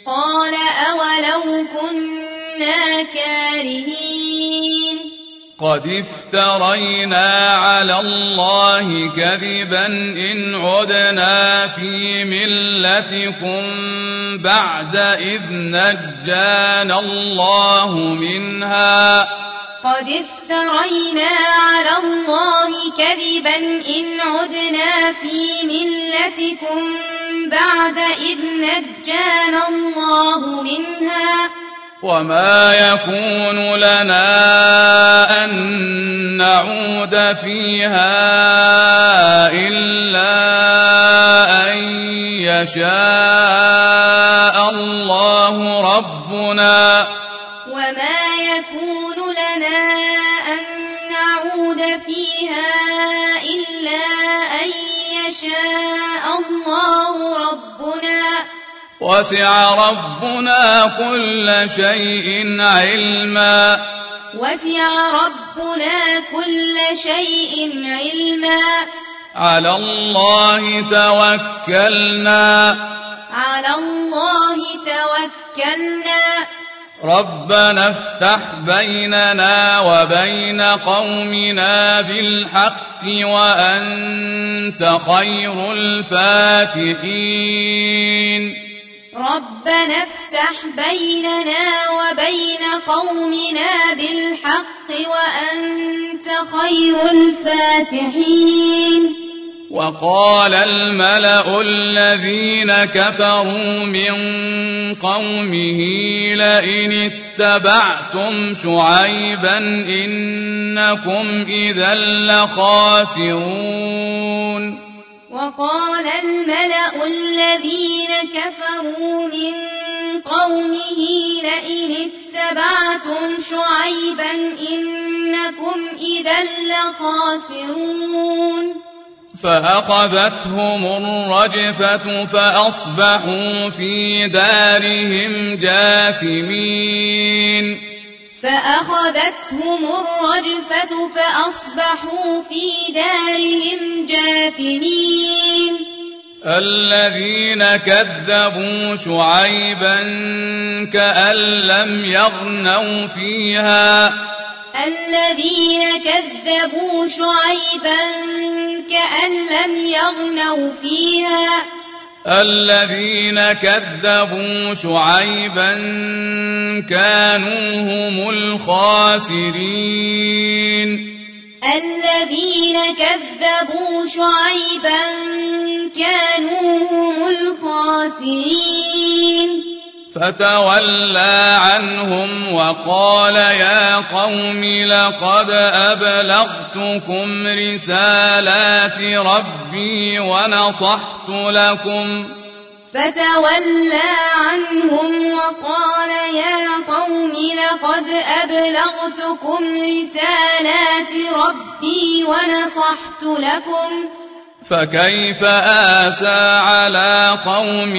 قد افترينا على الله كذبا إن عدنا في ملتكم بعد إذ نجانا الله منها وما يكون لنا أن نعود فيها إلا أن يشاء الله ربنا وسع ربنا كل شيء علما وسع ربنا كل شيء علما على الله توكلنا ربنا افتح بيننا وبين قومنا بالحق وأنت خير الفاتحين ربنا افتح بيننا وبين قومنا بالحق وأنت خير الفاتحين وقال الملأ الذين كفروا من قومه لئن اتبعتم شعيبا إنكم إذا لخاسرون وقال الملأ الذين كفروا من قومه لئن اتبعتم شعيبا إنكم إذا لخاسرون فأخذتهم الرجفة فأصبحوا في دارهم جاثمين فأخذتهم الرجفة فأصبحوا في دارهم جاثمين الذين كذبوا شعيبا كأن لم يغنوا فيها الذين كذبوا شعيبا كأن لم يغنوا فيها الذين كذبوا شعيبا كانوا هم الخاسرين الذين كذبوا شعيبا كانوا هم الخاسرين فتولى عنهم وقال يا قوم لقد أبلغتكم رسالات ربي ونصحت لكم فتولى عنهم وقال يا قوم لقد أبلغتكم رسالات ربي ونصحت لكم فكيف آسى على قوم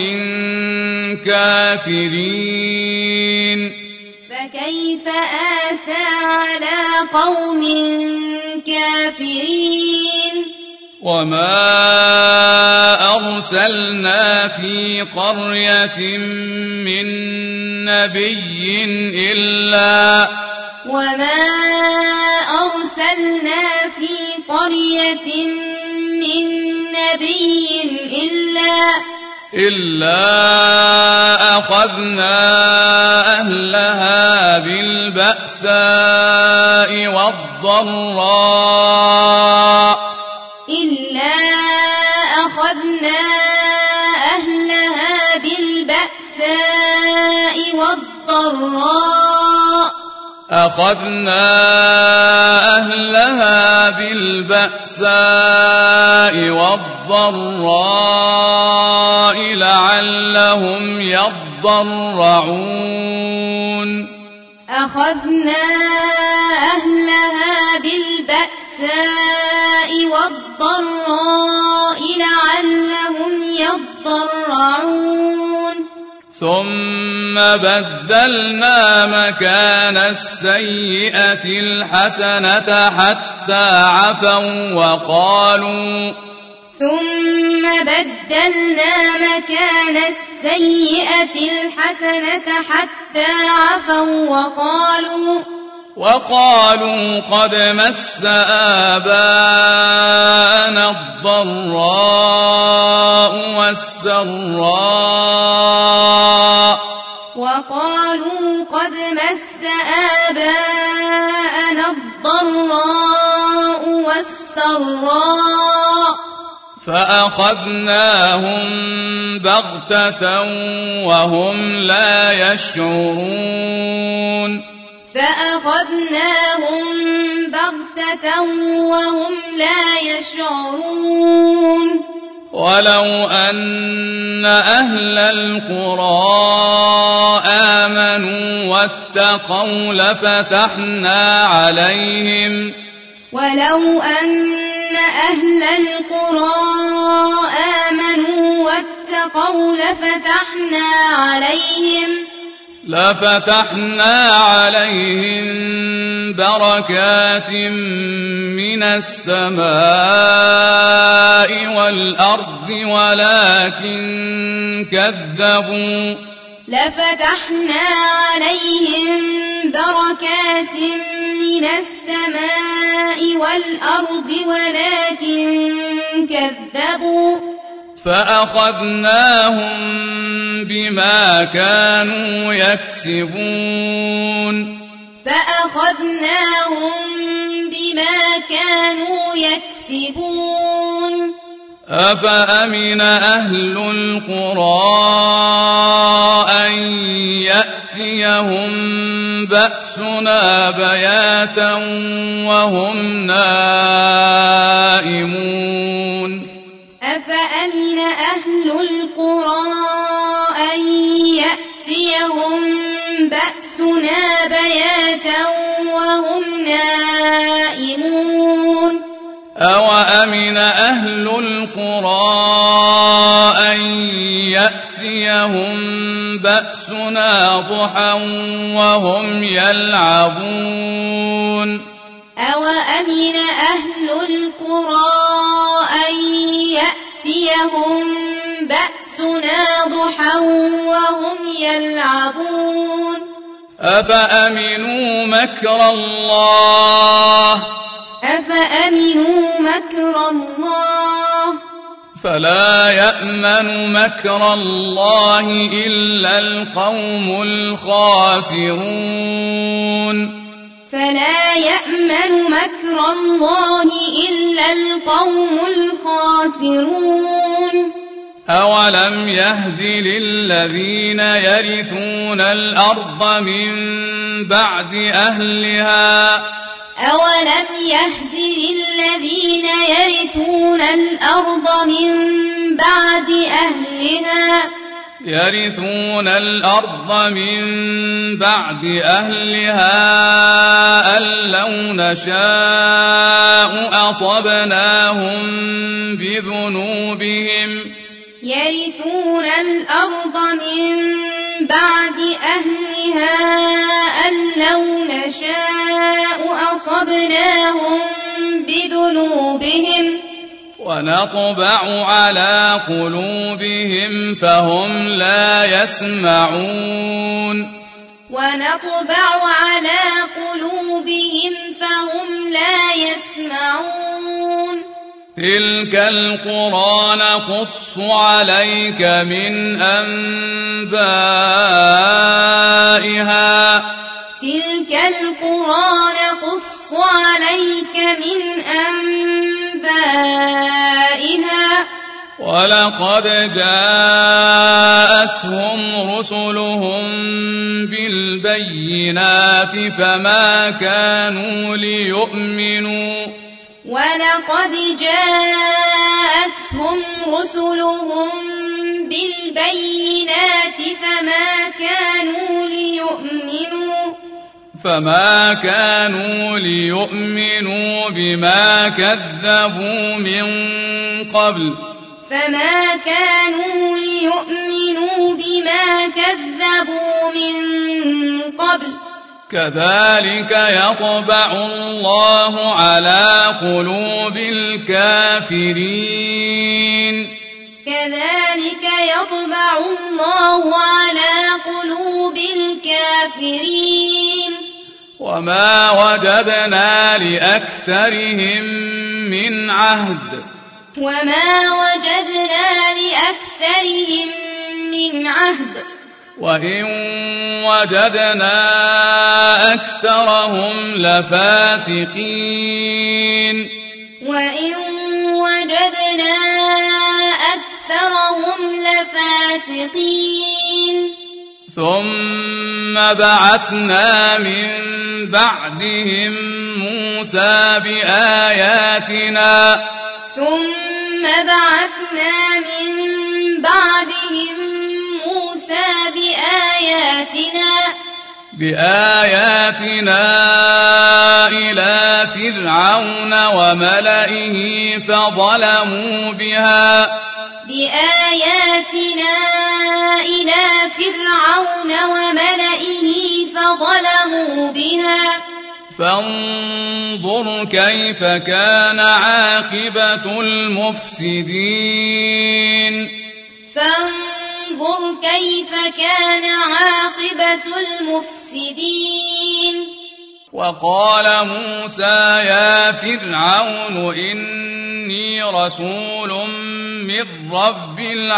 كافرين فكيف آسى على قوم كافرين وما أرسلنا في قرية من نبي إلا وما أرسلنا في قرية من نبي إلا أخذنا أهلها بالبأساء والضراء لعلهم يضرعون أخذنا أهلها بالبأساء والضراء لعلهم يضرعون ثم بدلنا مكان السيئة الحسنة حتى عفوا وقالوا قد مس آباءنا الضراء والسراء فأخذناهم بغتة وهم لا يشعرون ولو أن أهل القرى آمنوا واتقوا لفتحنا عليهم أهل القرى آمنوا واتقوا لفتحنا عليهم بركات من السماء والأرض ولكن كذبوا فأخذناهم بما كانوا يكسبون أفأمن أهل القرى أن يأتيهم بأسنا بياتا وهم نائمون أوأمن أهل القرى أن يأتيهم بأسنا ضحى وهم يلعبون أفأمنوا مكر الله فلا يأمن مكر الله إلا القوم الخاسرون أولم يهد للذين يرثون الأرض من بعد أهلها أن لو نشاء أصبناهم بذنوبهم ونطبع على قلوبهم فهم لا يسمعون تلك القرى نقص عليك من أنبائها ولقد جاءتهم رسلهم بالبينات فما كانوا ليؤمنوا بما كذبوا من قبل كذلك يطبع الله على قلوب الكافرين وما وجدنا لأكثرهم من عهد وإن وجدنا أكثرهم لفاسقين ثم بعثنا من بعدهم موسى بآياتنا إلى فرعون وملئه فظلموا بها بآياتنا إلى فرعون وملئه فظلموا بها فانظر كيف كان عاقبة المفسدين فانظر كيف كان عاقبة المفسدين وقال موسى يا فرعون إني رسول من رب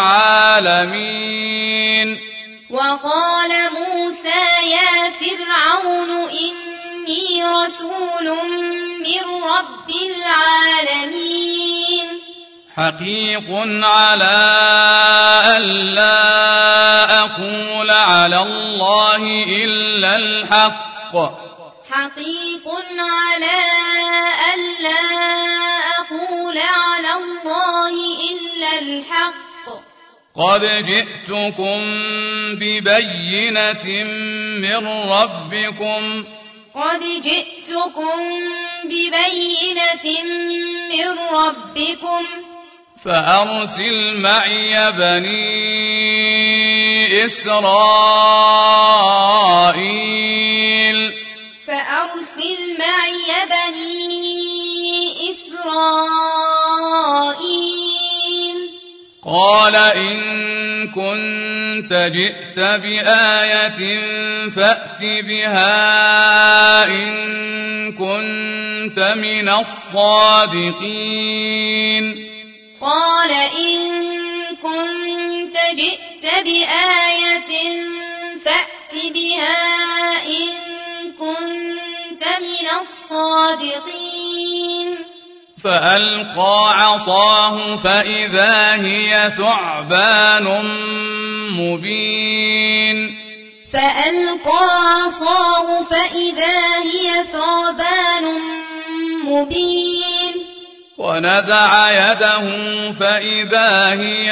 العالمين وقال موسى يا فرعون إني رسول من رب العالمين حقيق على ألا أقول على الله إلا الحق حقيق على ألا أقول على الله إلا الحق قد جئتكم ببينة من ربكم قد جئتكم ببينة من ربكم فأرسل معي بني إسرائيل فأرسل معي بني إسرائيل قال إن كنت جئت بآية فأت بها إن كنت من الصادقين قال إن كنت جئت بآية فأت بها إن كنت من الصادقين فألقى عصاه فإذا هي ثعبان مبين فألقى عصاه فإذا هي ثعبان مبين ونزع يده فإذا هي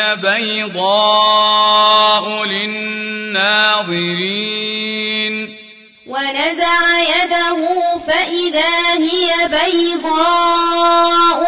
بيضاء للناظرين ونزع يده فإذا هي بيضاء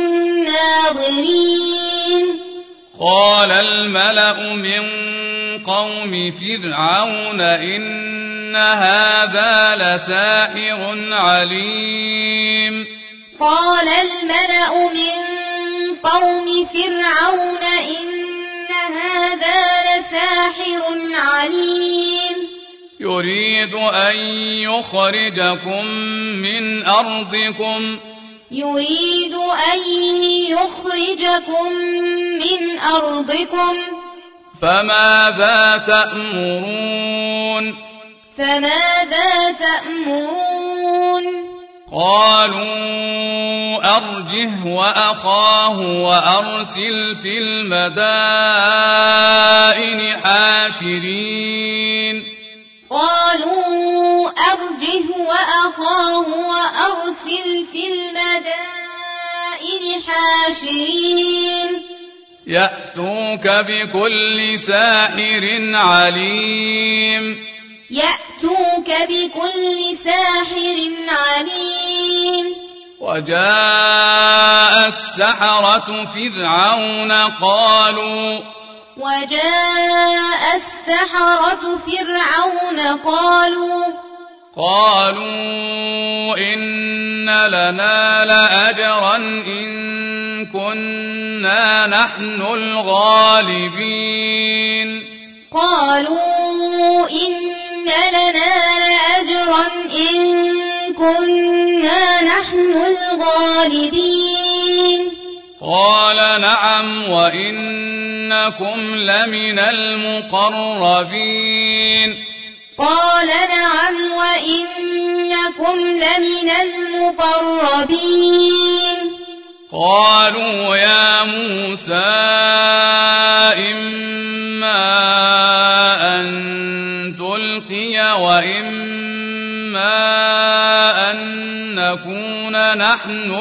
للناظرين قال الملأ من قوم فرعون إن هذا لساحر عليم قال الملأ من قوم فرعون إن هذا لساحر عليم يريد أن يخرجكم من أرضكم يريد أن يخرجكم من أرضكم فماذا تأمرون فماذا تأمرون قالوا أرجه وأخاه وأرسل في المدائن حاشرين قالوا أرجه وأخاه وأرسل في المدائن حاشرين يأتوك بكل ساحر عليم يأتوك بكل ساحر عليم وجاء السحرة فرعون قالوا إن لنا لأجرا إن كنا نحن الغالبين قالوا إن لنا لأجرا إن كنا نحن الغالبين قال نعم وإنكم لمن المقربين قال نعم وإنكم لمن المقربين قالوا يا موسى إما أن تلقي وإما أن نكون نحن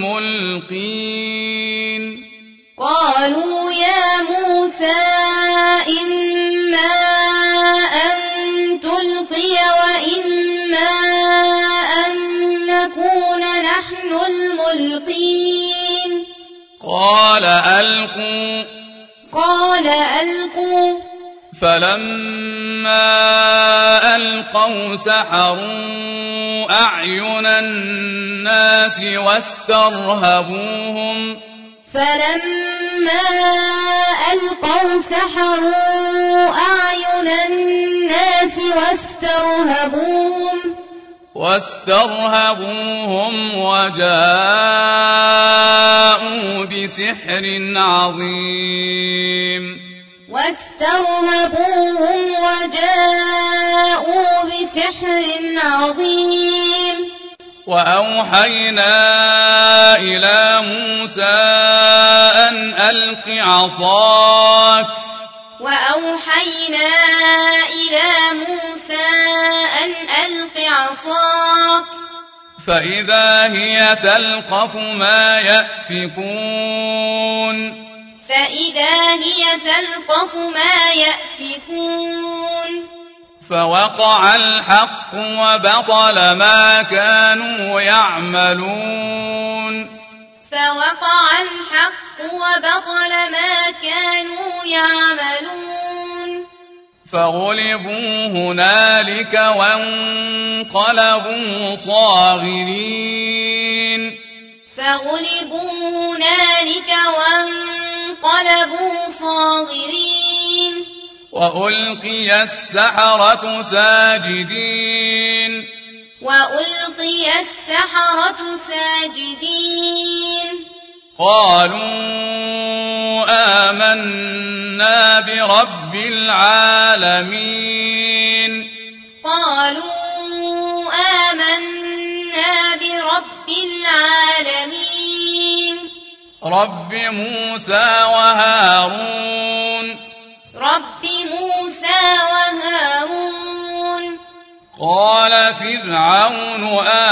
الملقين قالوا يا موسى إما أن تلقي وإما أن نكون نحن الملقين قال ألقوا فلما ألقوا سحروا أعين الناس واسترهبوهم وجاءوا بسحر عظيم وأوحينا إلى موسى أن ألق عصاك فإذا هي تلقف ما يأفكون فوقع الحق وبطل ما كانوا يعملون فغلبوا هنالك وانقلبوا صاغرين وألقي السحرة ساجدين قالوا آمنا برب العالمين رب موسى وهارون قال فرعون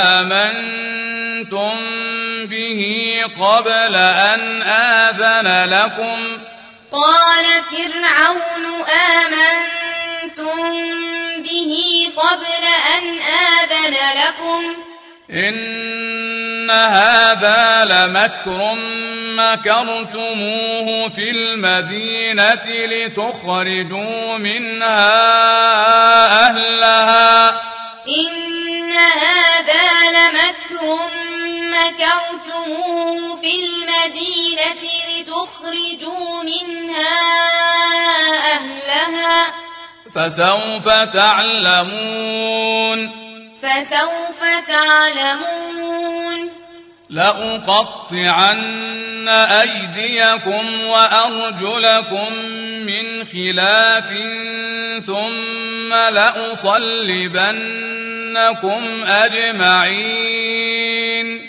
آمنتم به قبل أن آذن لكم إن هذا لمكر مكرتموه في المدينة لتخرجوا منها أهلها فسوف تعلمون لأقطعن أيديكم وأرجلكم من خلاف ثم لأصلبنكم أجمعين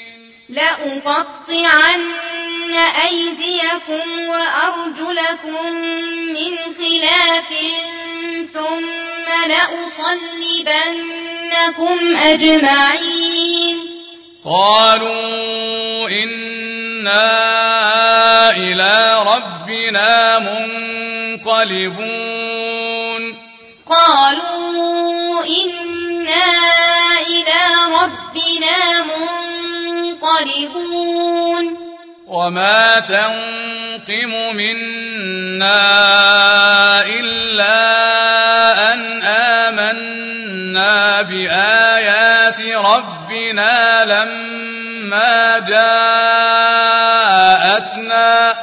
قالوا إنا إلى ربنا منقلبون وما تنقم منا إلا أن آمنا بآيات ربنا لما جاءتنا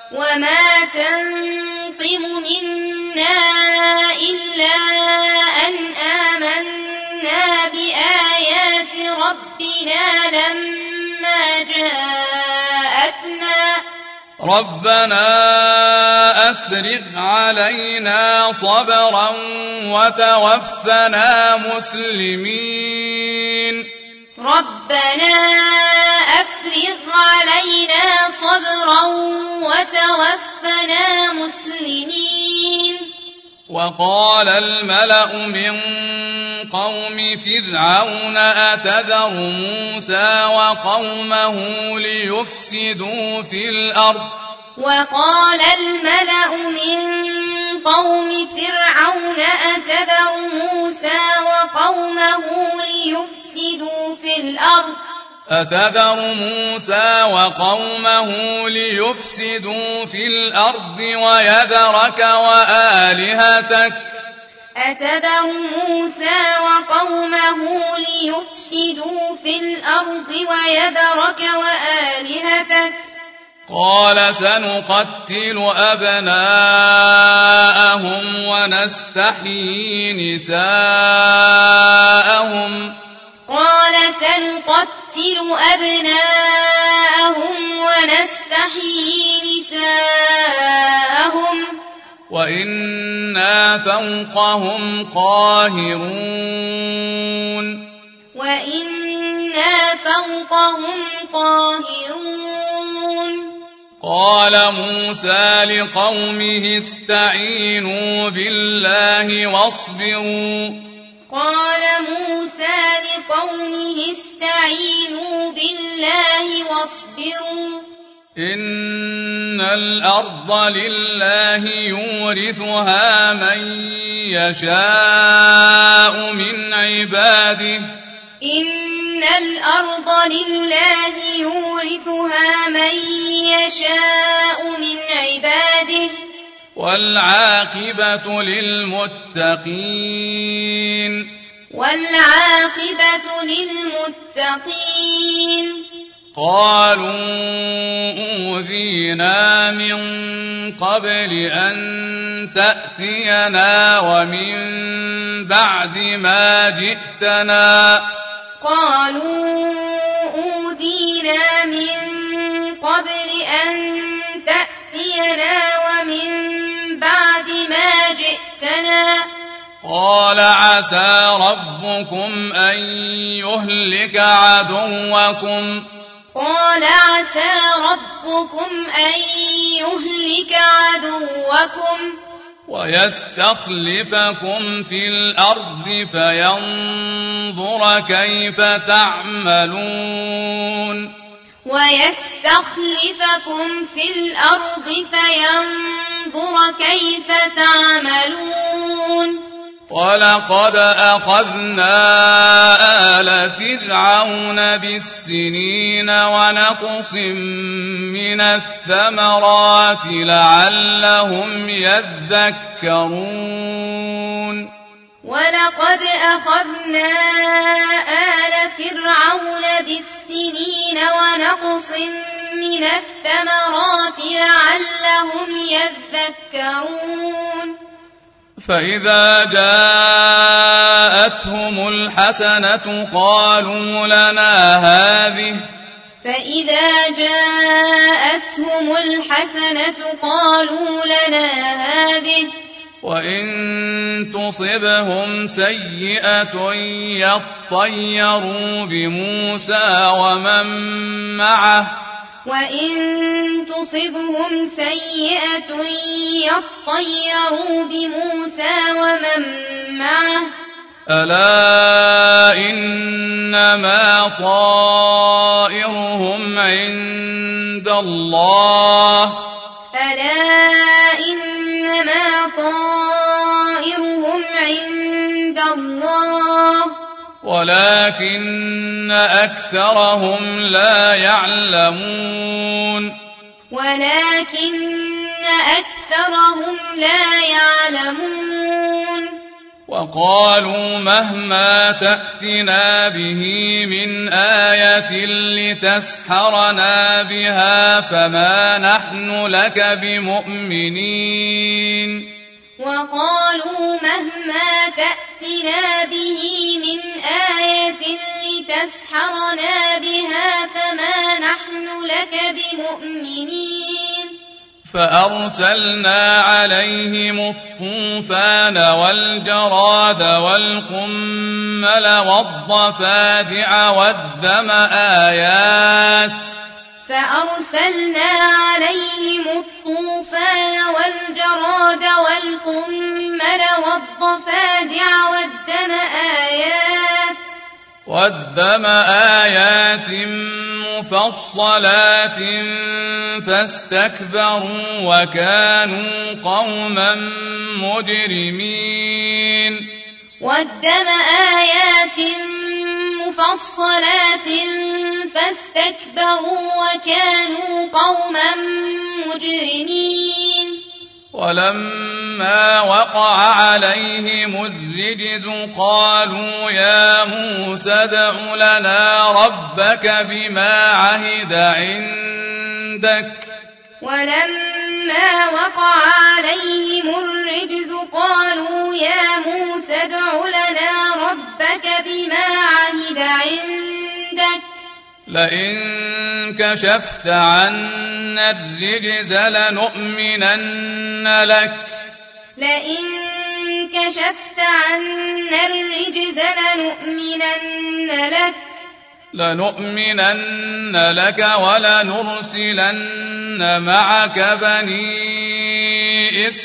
ربنا أفرغ علينا صبرا وتوفنا مسلمين وقال الملأ من قوم فرعون أتذر موسى وقومه ليفسدوا في الأرض أتذر موسى وقومه ليفسدوا في الأرض ويذرك وآلهتك أتذر موسى وقومه ليفسدوا في الأرض ويذرك وآلهتك قال سنقتل أبناءهم ونستحيي نساءهم قال سنقتل أبناءهم ونستحيي نساءهم وإنا فوقهم قاهرون وإنا فوقهم قاهرون قال موسى لقومه استعينوا بالله واصبروا قال موسى لقومه استعينوا بالله واصبروا إن الأرض لله يورثها من يشاء من عباده إن الأرض لله يورثها من يشاء من عباده والعاقبة للمتقين والعاقبة للمتقين قالوا أوذينا من قبل أن تأتينا ومن بعد ما جئتنا قالوا أوذينا من قبل أن تأتينا ومن بعد ما جئتنا قال عسى ربكم أن يهلك عدوكم قال عسى ربكم أن يهلك عدوكم ويستخلفكم في الأرض فينظر كيف تعملون ويستخلفكم في الأرض فينظر كيف تعملون ولقد أخذنا آل فرعون بالسنين ونقص من الثمرات لعلهم يذكرون ولقد أخذنا آل فرعون بالسنين ونقص من الثمرات لعلهم يذكرون فإذا جاءتهم الحسنة قالوا لنا هذه فإذا جاءتهم الحسنة قالوا لنا هذه وإن تصبهم سيئة يطيروا بموسى ومن معه وإن تصبهم سيئة يطيروا بموسى ومن معه ألا إنما طائرهم عند الله ألا إنما طائرهم عند الله ولكن أكثرهم لا يعلمون ولكن أكثرهم لا يعلمون وقالوا مهما تأتنا به من آية لتسحرنا بها فما نحن لك بمؤمنين وقالوا مهما تأتنا به من آية لتسحرنا بها فما نحن لك بمؤمنين فأرسلنا عليهم الطوفان والجراد والقمل والضفادع والدم فأرسلنا عليهم الطوفان والجراد والقمل والضفادع والدم آيات مفصلات فاستكبروا وكانوا قوما مجرمين والدم آيات مفصلات فاستكبروا وكانوا قوما مجرمين ولما وقع عليهم الرجز قالوا يا موسى ادع لنا ربك بما عهد عندك ولما وقع عليهم الرجز قالوا يا موسى ادع لنا ربك بما عهد عندك لئن كشفت عنا الرجز لنؤمنن لك ولنرسلن معك بني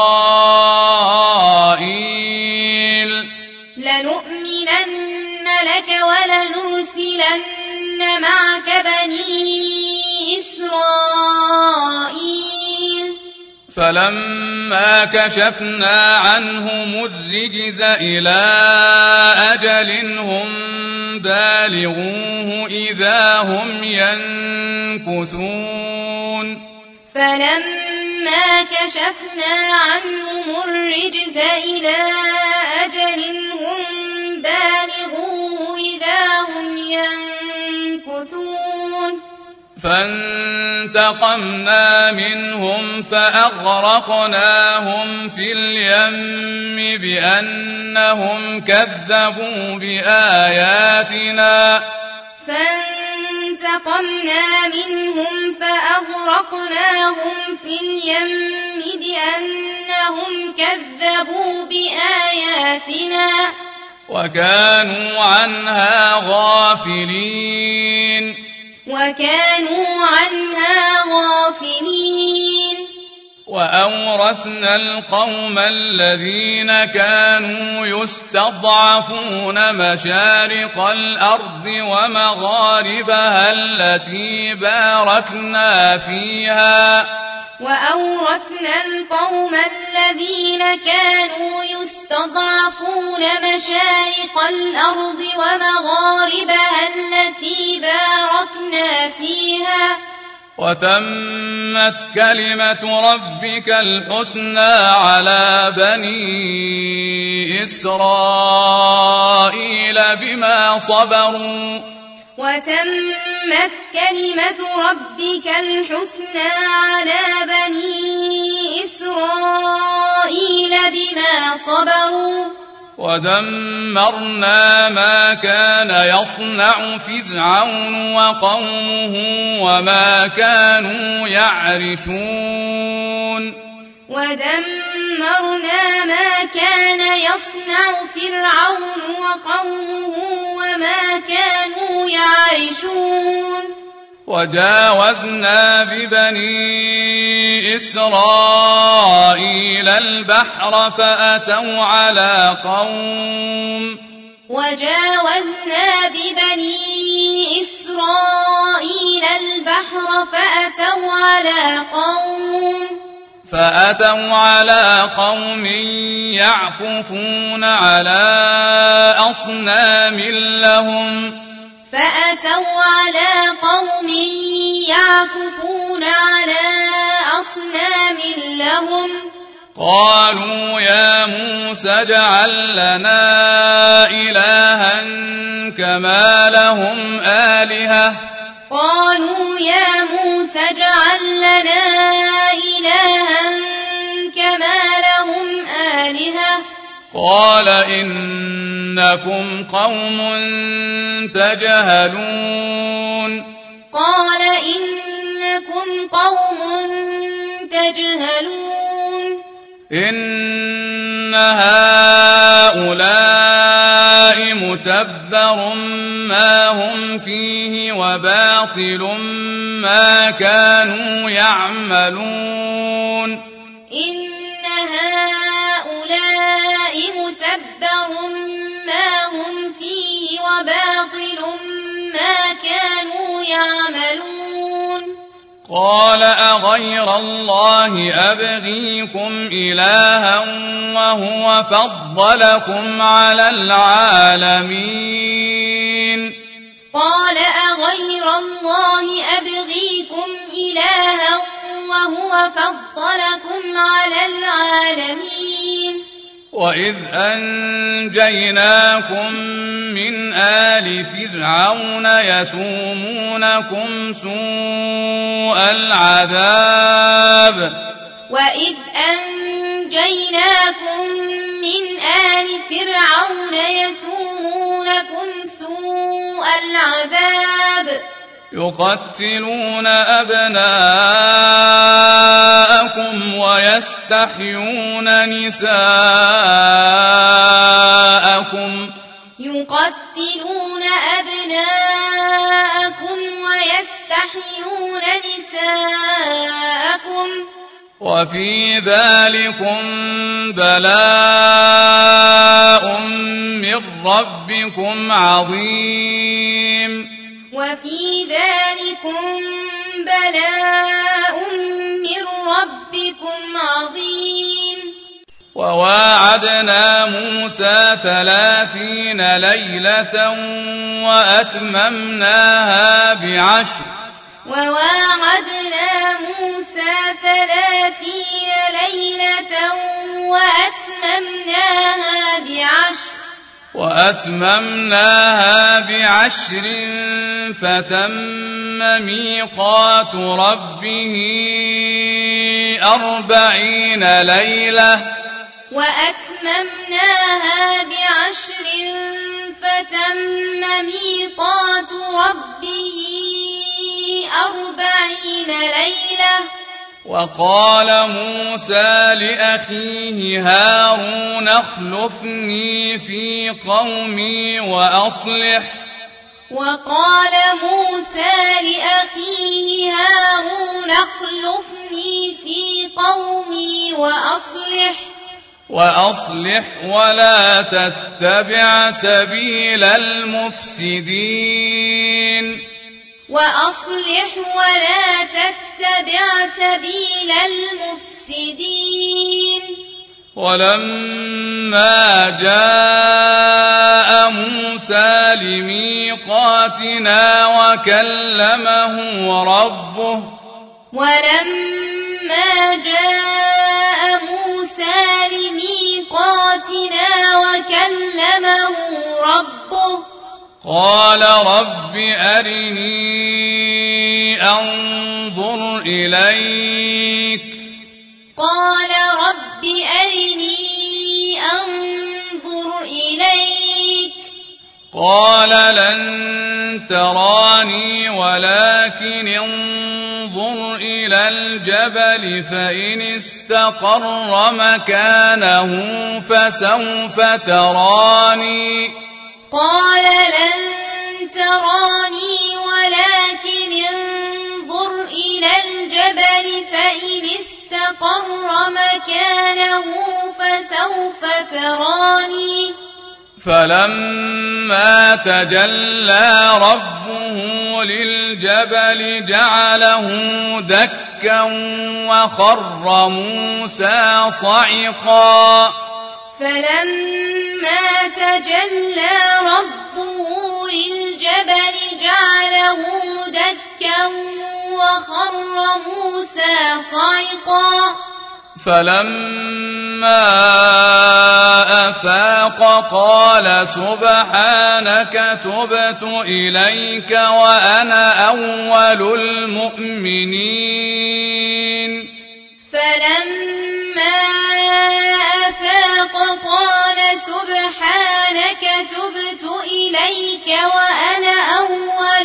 إسرائيل فلما كشفنا عنهم الرجز إلى أجل هم بالغوه إذا هم ينكثون فانتقمنا منهم فأغرقناهم في اليم بأنهم كذبوا بآياتنا وكانوا عنها غافلين وأورثنا القوم الذين كانوا يستضعفون مشارق الأرض ومغاربها التي باركنا فيها وتمت كلمة ربك الحسنى على بني إسرائيل بما صبروا ودمرنا ما كان يصنع فرعون وقومه وما كانوا يعرشون وجاوزنا ببني إسرائيل البحر فأتوا على قوم يعكفون على أصنام لهم قالوا يا موسى اجعل لنا إلها كما لهم آلهة قال إنكم قوم تجهلون إن هؤلاء متبر ما هم فيه وباطل ما كانوا يعملون قال أغير الله أبغيكم إلها وهو فضلكم على العالمين قال أغير الله وفضلكم على العالمين وإذ أنجيناكم من آل فرعون يسومونكم سوء العذاب وإذ أنجيناكم من آل فرعون يسومونكم سوء العذاب يقتلون أبناءكم ويستحيون نساءكم يقتلون أبناءكم ويستحيون نساءكم وفي ذلكم بلاء من ربكم عظيم وفي ذلكم بلاء من ربكم عظيم وواعدنا موسى 30 ليلة وأتممناها بعشر وواعدنا موسى 30 ليلة وأتممناها بعشر فتم ميقات ربه 40 ليلة وأتممناها بعشر فتم ميقات ربه 40 ليلة وقال موسى لأخيه هارون اخلفني في قومي وأصلح وقال موسى لأخيه هارون اخلفني في قومي وأصلح ولا تتبع سبيل المفسدين ولا تتبع سبيل المفسدين ولما جاء موسى لميقاتنا وكلمه ربه قال رب أرني أنظر إليك قال لن تراني ولكن انظر إلى الجبل فإن استقر مكانه فسوف تراني قال لن تراني ولكن انظر إلى الجبل فإن استقر مكانه فسوف تراني فلما تجلى ربه للجبل جعله دكا وخر موسى صعقا فلما تجلى ربه للجبل جعله دكا وخر موسى صعقا فلما أفاق قال سبحانك تبت إليك وأنا أول المؤمنين فلما أفاق قال سبحانك تبت إليك وأنا أول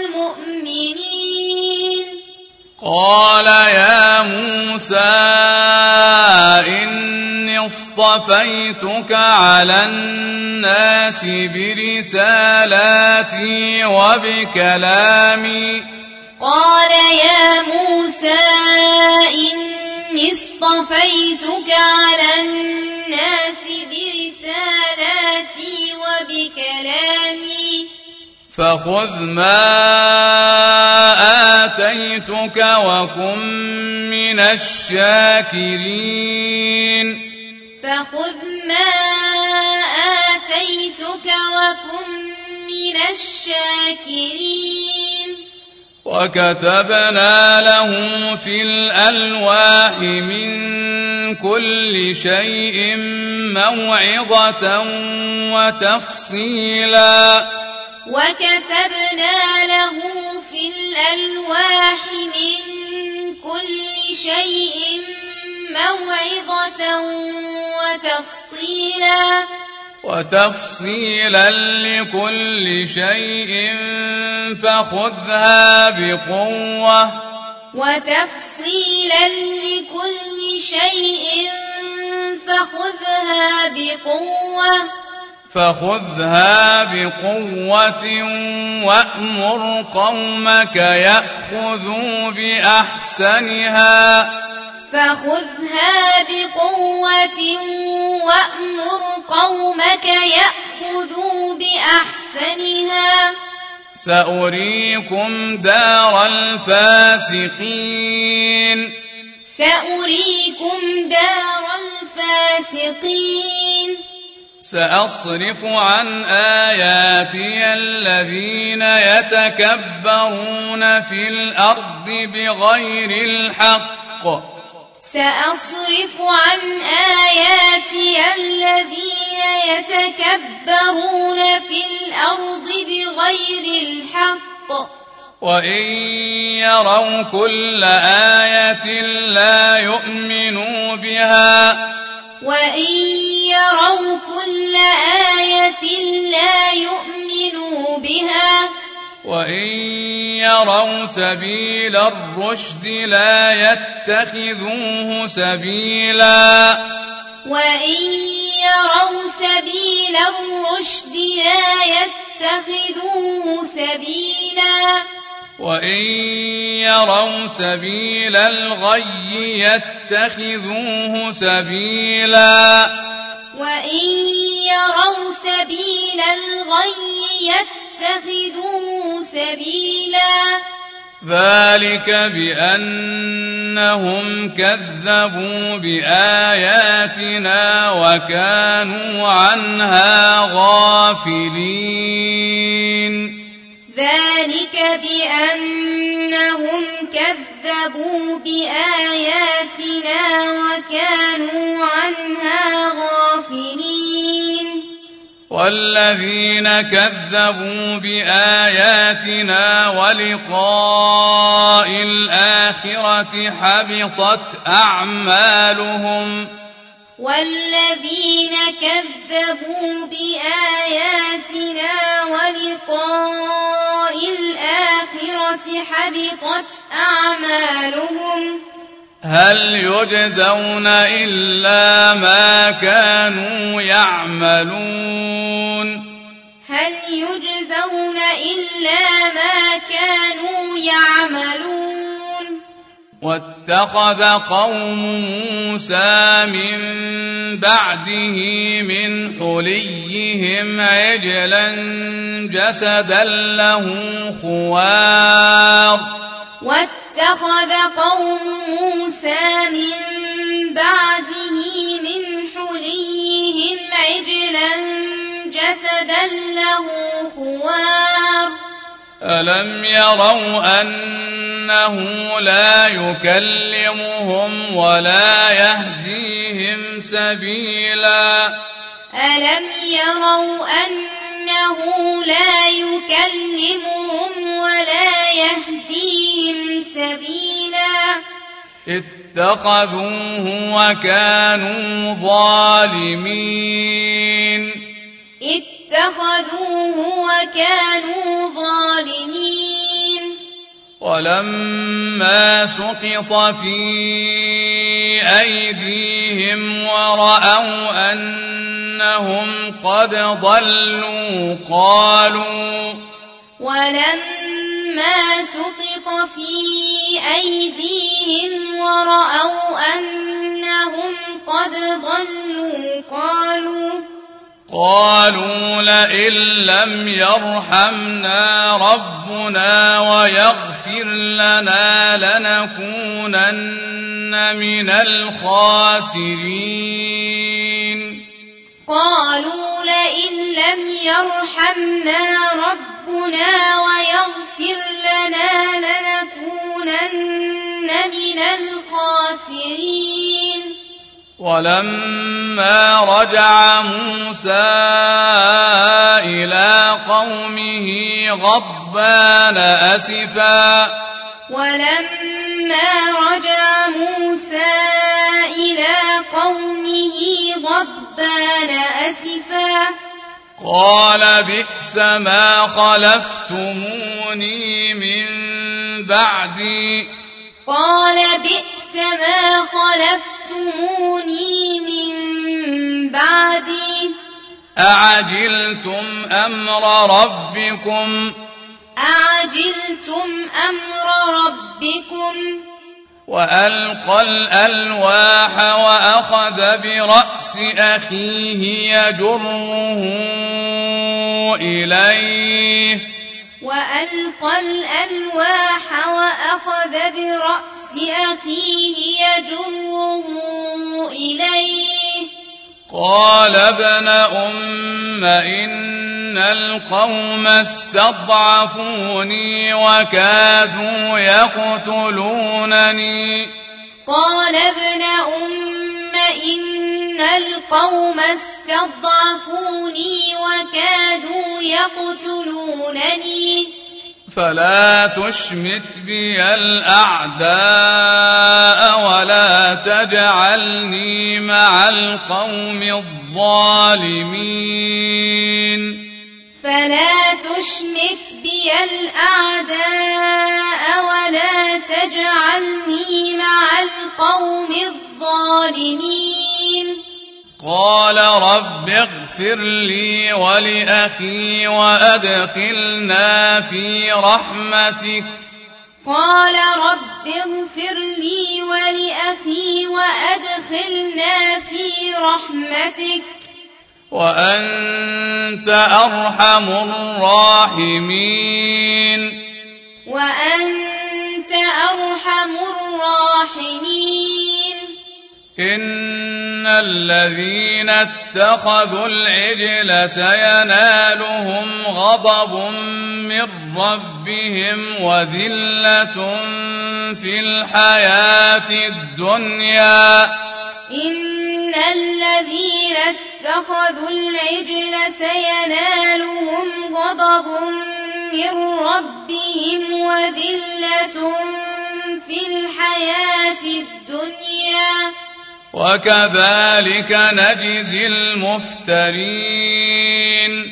المؤمنين قال يا موسى إني اصطفيتك على الناس برسالاتي وبكلامي قال يا موسى إني اصطفيتك على الناس برسالاتي وبكلامي فخذ ما آتيتك وكن من الشاكرين فخذ ما آتيتك وكن من الشاكرين وكتبنا له في الألواح من كل شيء موعظة وتفصيلا وتفصيلا لكل شيء فخذها بقوة وأمر قومك يأخذوا بأحسنها سأريكم دار الفاسقين سأصرف عن آياتي الذين يتكبرون في الأرض بغير الحق وإن يروا كل آية لا يؤمنوا بها وإن يروا سبيل الرشد لا يتخذوه سبيلا وإن يروا سبيل الغي يتخذوه سبيلا ذلك بأنهم كذبوا بآياتنا وكانوا عنها غافلين والذين كذبوا بآياتنا ولقاء الآخرة حبطت أعمالهم هل يجزون إلا ما كانوا يعملون واتخذ قوم موسى من بعده من حليهم عجلا جسدا له خوار ألم يروا أنه لا يكلمهم ولا يهديهم سبيلا اتخذوه وكانوا ظالمين ولما سقط في أيديهم ورأوا أنهم قد ضلوا قالوا لئن لم يرحمنا ربنا ويغفر لنا لنكونن من الخاسرين ربنا ويغفر لنا لتكونن من الخاسرين ولما رجع موسى إلى قومه غضبان أسفا قال بئس ما خلفتموني من بعدي أعجلتم أمر ربكم وألقى الألواح وأخذ برأس أخيه يجره إليه قال ابن أم إن القوم استضعفوني وكادوا يقتلونني فلا تشمت بي الأعداء ولا تجعلني مع القوم الظالمين قال رب اغفر لي ولأخي وأدخلنا في رحمتك وأنت أرحم الراحمين إن الذين اتخذوا العجل سينالهم غضب من ربهم وذلة في الحياة الدنيا وكذلك نجزي المفترين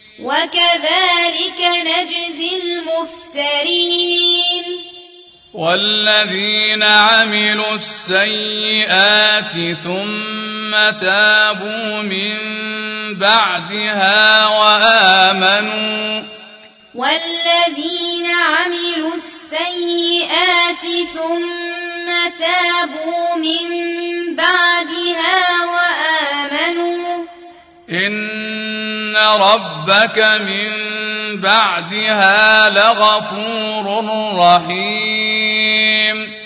والذين عملوا السيئات ثم تابوا من بعدها وآمنوا إن ربك من بعدها لغفور رحيم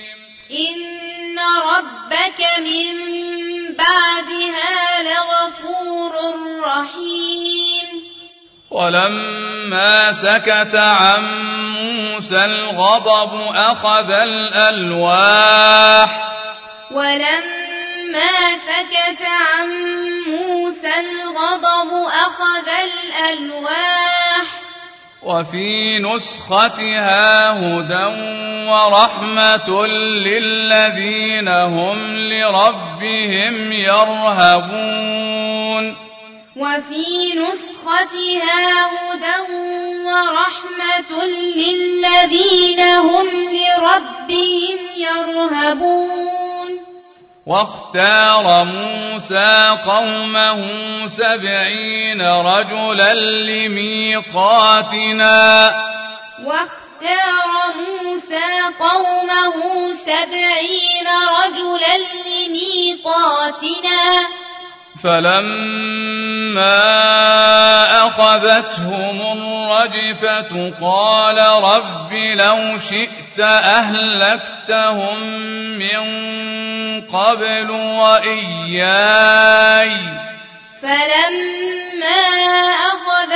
ولما سكت عن موسى الغضب أخذ الألواح وفي نسختها هدى ورحمة للذين هم لربهم يرهبون واختار موسى قومه 70 رجلا لميقاتنا فلما أخذتهم الرجفة قال رب لو شئت أهلكتهم من قبل وإياي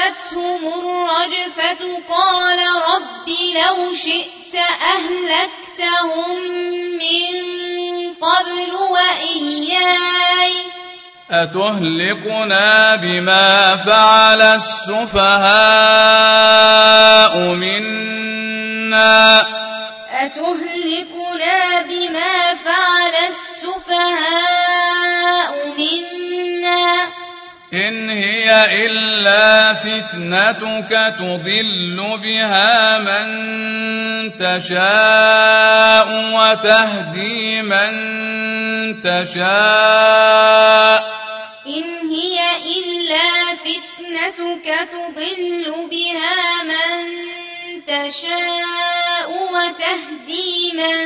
أخذتهم الرجفة قال رب لو شئت أهلكتهم خالفتهم من قبل وإياي أتهلكنا بما فعل السفهاء منا أتهلكنا بما فعل السفهاء منا إن هي إلا فتنتك تضل بها من تشاء وتهدي من تشاء إن هي إلا فتنتك تضل بها من تشاء وتهدي من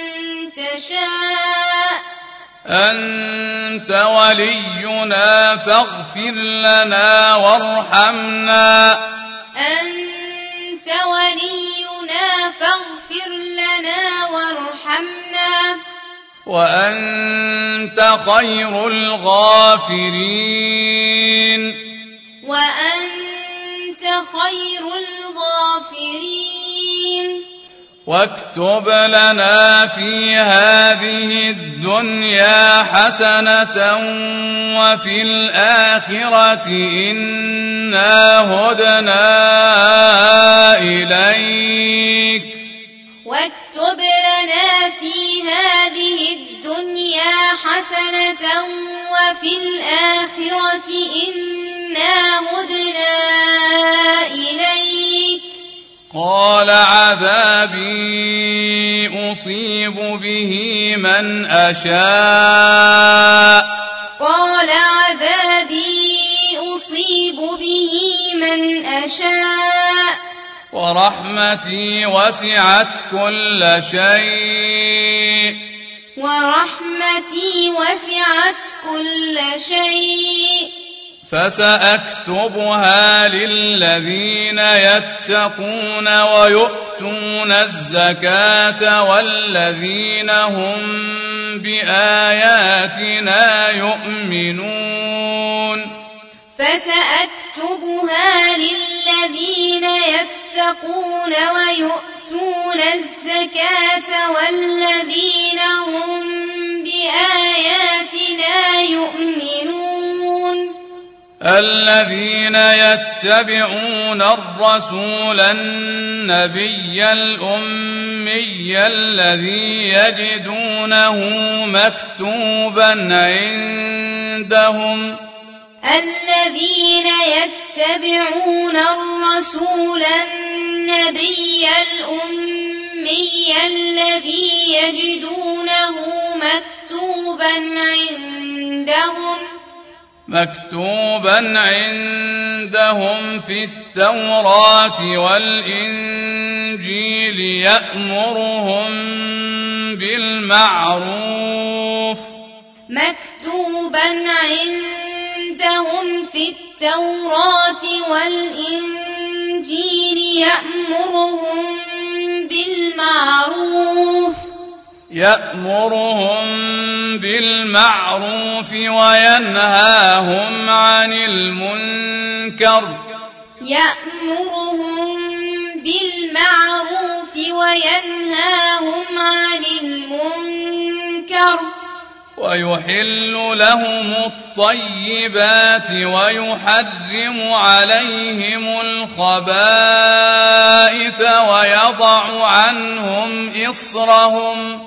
تشاء أنت ولينا فاغفر لنا وارحمنا أنت ولينا فاغفر لنا وارحمنا وأنت خير الغافرين وأنت خير الغافرين واكتب لنا في هذه الدنيا حسنة وفي الآخرة إنا هدنا إليك واكتب لنا في هذه الدنيا حسنة وفي الآخرة إنا هدنا إليك قال عذابي أصيب به من أشاء قال عذابي أصيب به من أشاء ورحمتي وسعت كل شيء ورحمتي وسعت كل شيء فسأكتبها للذين يتقون ويؤتون الزكاة والذين هم بآياتنا يؤمنون فسأكتبها للذين يتقون ويؤتون الزكاة والذين هم بآياتنا يؤمنون الذين يتبعون الرسول النبي الأمي الذي يجدونه مكتوبا عندهم الذين يتبعون الرسول النبي الأمي الذي يجدونه مكتوبا عندهم في التوراة والإنجيل يأمرهم بالمعروف مكتوبا عندهم في التوراة والإنجيل يأمرهم بالمعروف وينهاهم عن المنكر ويحل لهم الطيبات ويحرم عليهم الخبائث ويضع عنهم إصرهم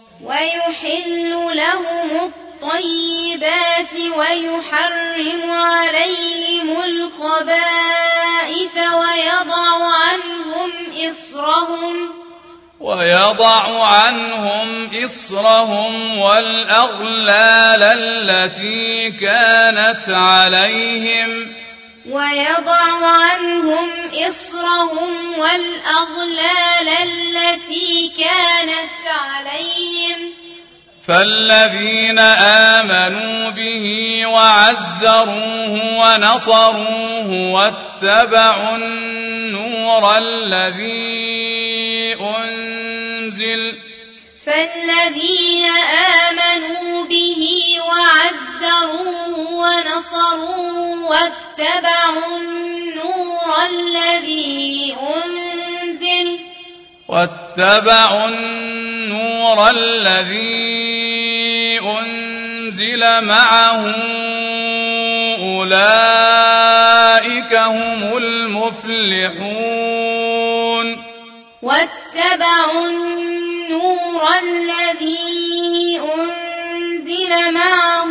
ويضع عنهم إصرهم والأغلال التي كانت عليهم فالذين آمنوا به وعزروه ونصروه واتبعوا النور الذي أنزل واتبعوا النور الذي أنزل معه أولئك هم المفلحون واتبعوا النور الذي أنزل معه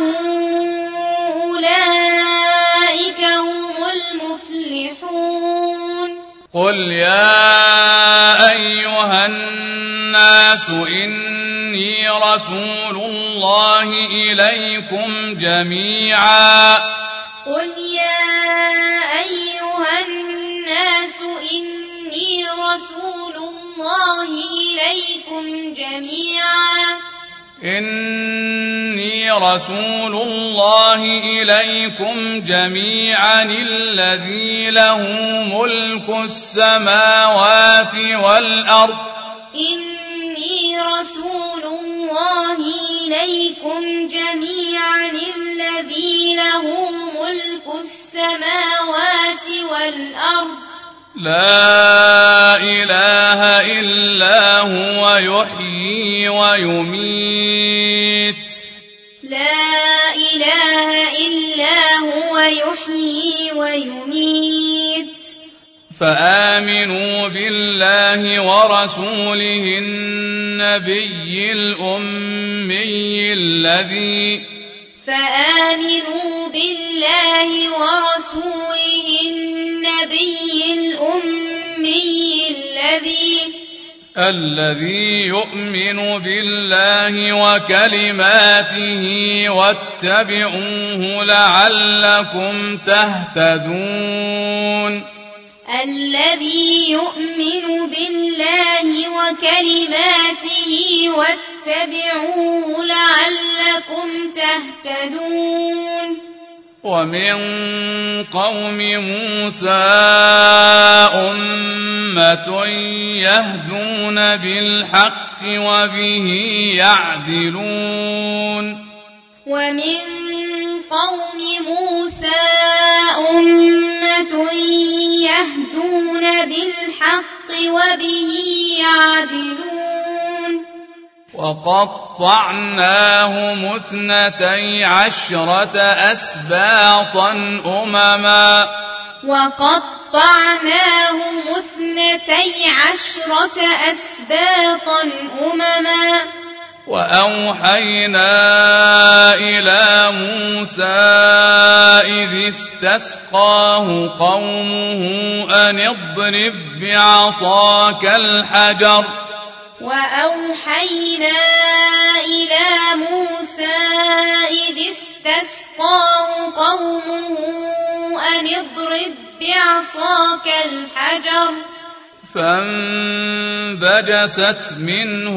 أولئك هم المفلحون قل يا أيها الناس إني رسول الله إليكم جميعا قل يا أيها الناس إني رسول الله إليكم جميعا إني رسول الله إليكم جميعا الذي له ملك السماوات والأرض إني رسول الله إليكم جميعا الذي له ملك السماوات والأرض لا إله إلا هو يحيي ويميت لا إله إلا هو يحيي ويميت فآمنوا بالله ورسوله النبي الأمي فآمنوا بالله ورسوله النبي الأمي الذي يؤمن بالله وكلماته واتبعوه لعلكم تهتدون الذي يؤمن بالله وكلماته واتبعوه لعلكم تهتدون ومن قوم موسى أمة يهدون بالحق وبه يعدلون ومن قوم موسى أمة يهدون بالحق وبه يعدلون وقطعناهم 12 أسباطا أمما وأوحينا إلى موسى إذ استسقاه قومه أن اضرب بعصاك الحجر وأوحينا إلى موسى إذ استسقاه قومه أن اضرب بعصاك الحجر فانبجست منه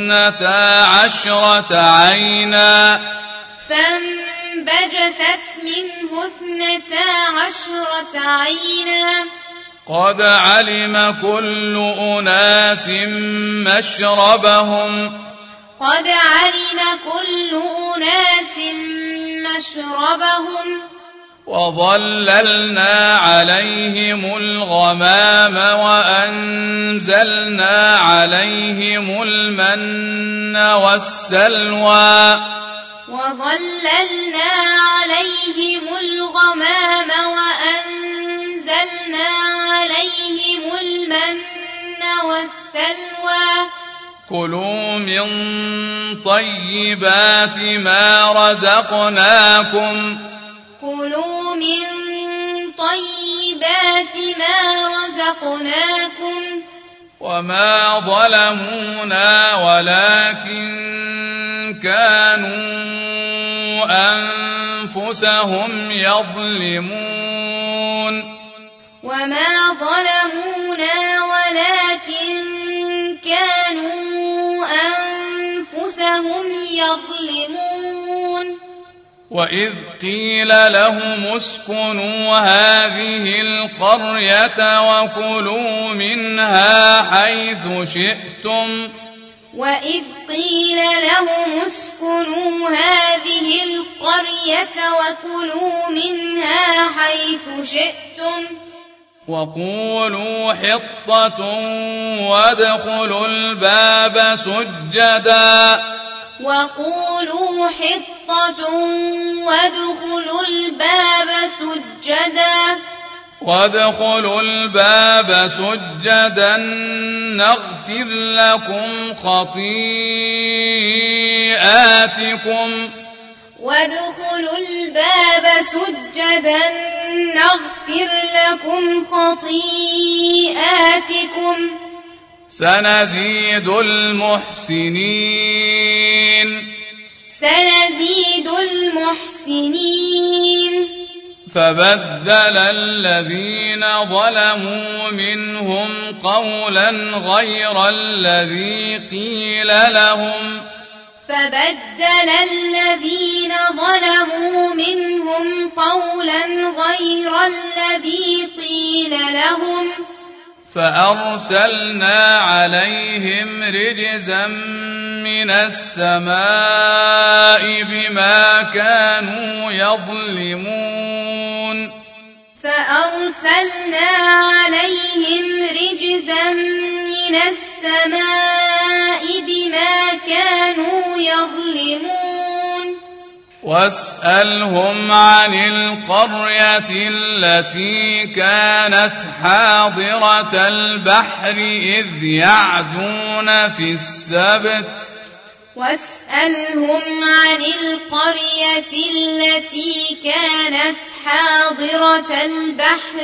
12 عينا قد علم كل أناس مشربهم وظللنا عليهم الغمام وأنزلنا عليهم المن والسلوى كلوا من طيبات ما رزقناكم وما ظلمونا ولكن كانوا أنفسهم يظلمون وإذ قيل لهم اسكنوا هذه القرية وكلوا منها حيث شئتم وقولوا حطة وادخلوا الباب سجدا وقولوا حطة وادخلوا الباب سجدا وادخلوا الباب سجدا نغفر لكم خطيئاتكم وادخلوا الباب سجدا نغفر لكم خطيئاتكم سنزيد المحسنين سنزيد المحسنين فبدل الذين ظلموا منهم قولا غير الذي قيل لهم فبدل الذين ظلموا منهم قولا غير الذي قيل لهم فأرسلنا عليهم رجزا من السماء بما كانوا يظلمون فأرسلنا عليهم رجزا من السماء بما كانوا يظلمون واسألهم عن القرية التي كانت حاضرة البحر إذ يعدون في السبت واسألهم عن القرية التي كانت حاضرة البحر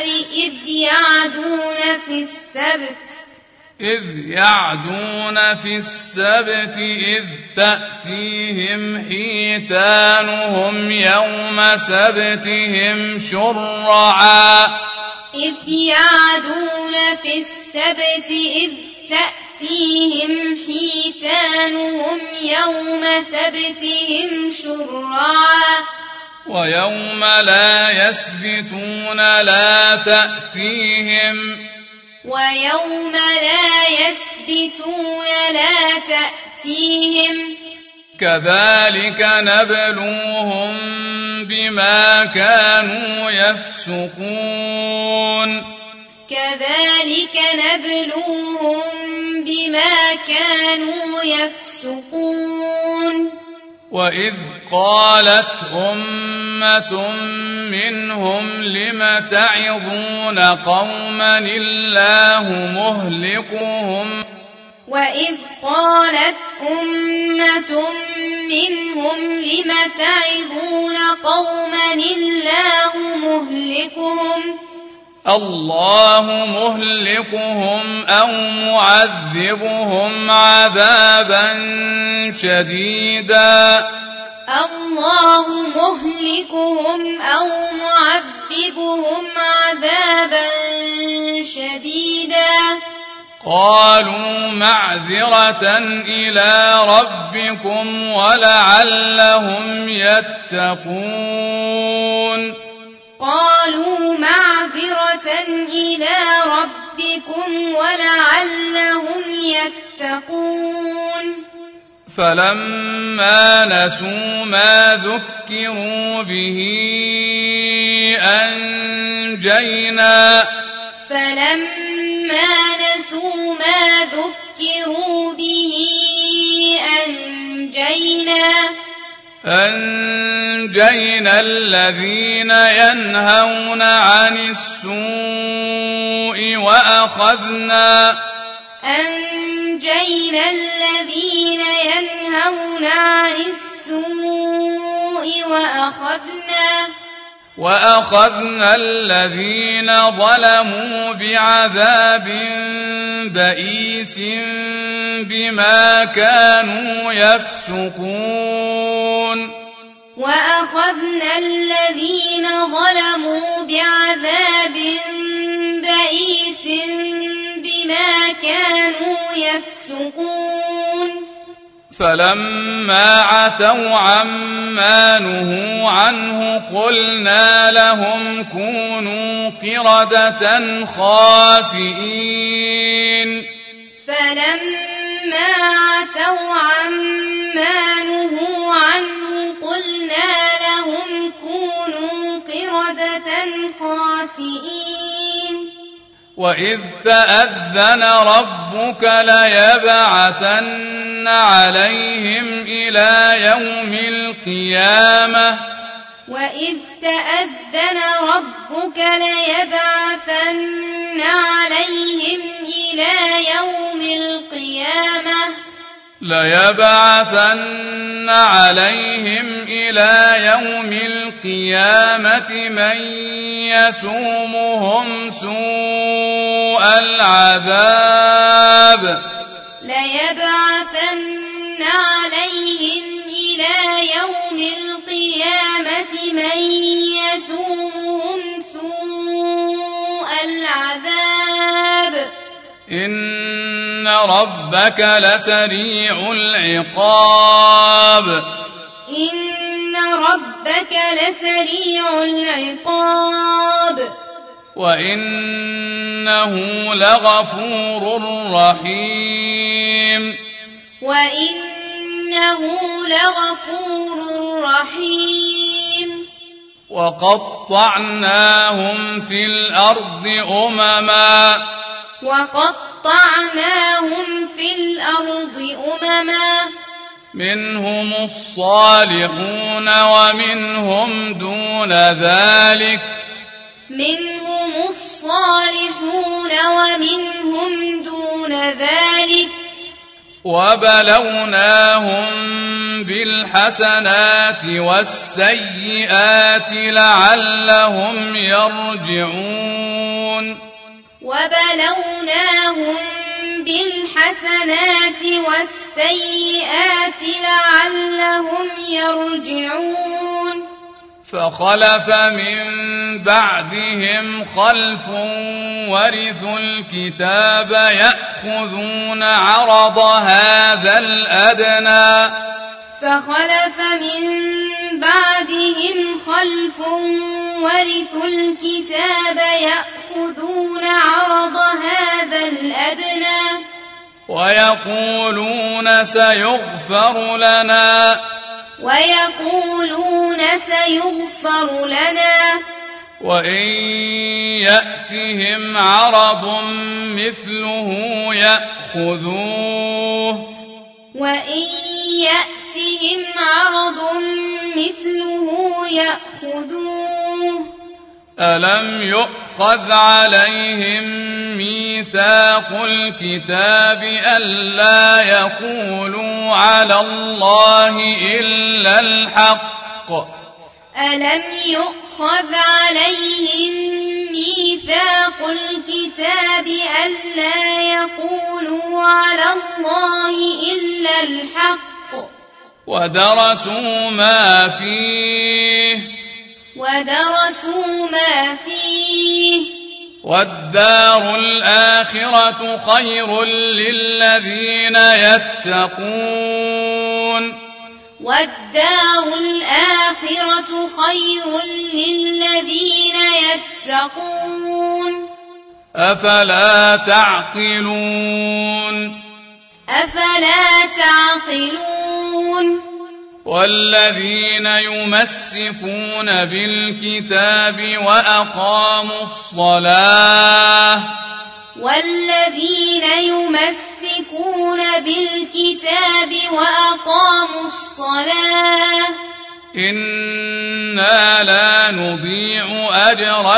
إذ يعدون في السبت إذ تأتيهم حيتانهم يوم سبتهم شرعا تأتيهم حيتانهم يوم سبتهم شرعا ويوم لا يسبتون لا تأتيهم ويوم لا يسبتون لا تأتيهم كذلك نبلوهم بما كانوا يفسقون كذلك نبلوهم بما كانوا يفسقون وإذ قالت أمة منهم لم تعظون قوما الله مهلكهم وإذ قالت أمة منهم لم تعظون قوما الله مهلكهم أو معذبهم عذابا شديدا الله مهلكهم أو معذبهم عذابا شديدا قالوا معذرة إلى ربكم ولعلهم يتقون قالوا معذرة إلى ربكم ولعلهم يتقون فلما نسوا ما ذكروا به أنجينا أنجينا الذين ينهون عن السوء وأخذنا الذين ظلموا بعذاب بئيس بما كانوا يفسقون وأخذنا الذين ظلموا بعذاب بئيس بما كانوا يفسقون فلما عتوا عما نهوا عنه قلنا لهم كونوا قردة خاسئين فلما عتوا عما نهوا عنه قلنا لهم كونوا قردة خاسئين وإذ تأذن ربك ليبعثن عليهم إلى يوم القيامة وإذ تأذن ربك ليبعثن عليهم إلى يوم القيامة من يسومهم سوء العذاب إن ربك لسريع العقاب وإنه لغفور رحيم وقطعناهم في الأرض أمما منهم الصالحون ومنهم دون ذلك وبلوناهم بالحسنات والسيئات لعلهم يرجعون فخلف من بعدهم خلف ورثوا الكتاب يأخذون عرض هذا الأدنى ويقولون سيغفر لنا وإن يأتهم عرض مثله يأخذوه ألم يؤخذ عليهم ميثاق الكتاب ألا يقولوا على الله إلا الحق ودرسوا ما فيه والدار الآخرة خير للذين يتقون أفلا تعقلون والذين يمسكون بالكتاب وأقاموا الصلاة إنا لا نضيع أجر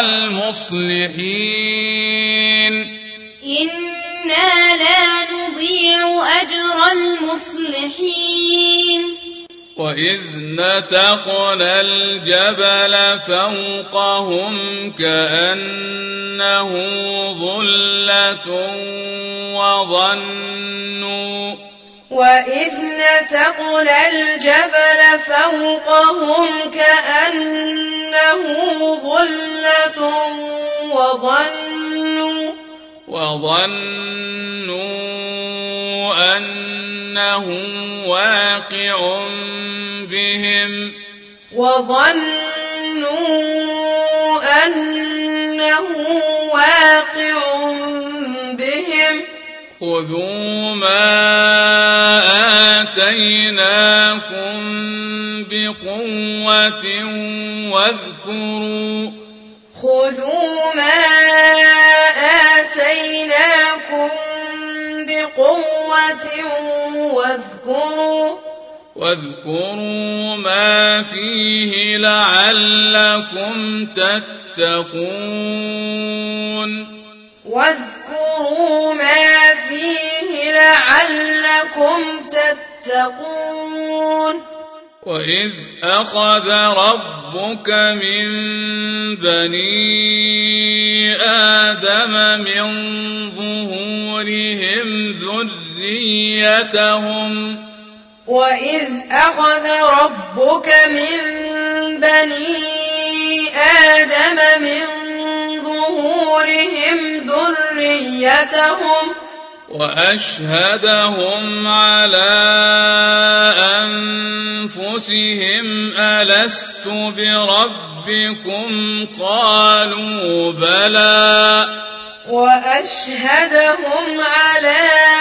المصلحين وإذ نتقنا الجبل فوقهم كأنه ظلة وظنوا أنه واقع بهم خذوا ما آتيناكم بقوة واذكروا بصيرة واذكروا ما فيه لعلكم تتقون واذكروا ما فيه لعلكم تتقون وإذ أخذ ربك من بني آدم من ظهورهم ذريتهم وإذ أخذ ربك من بني آدم من ظهورهم ذريتهم وأشهدهم على أنفسهم ألست بربكم قالوا بلى وأشهدهم على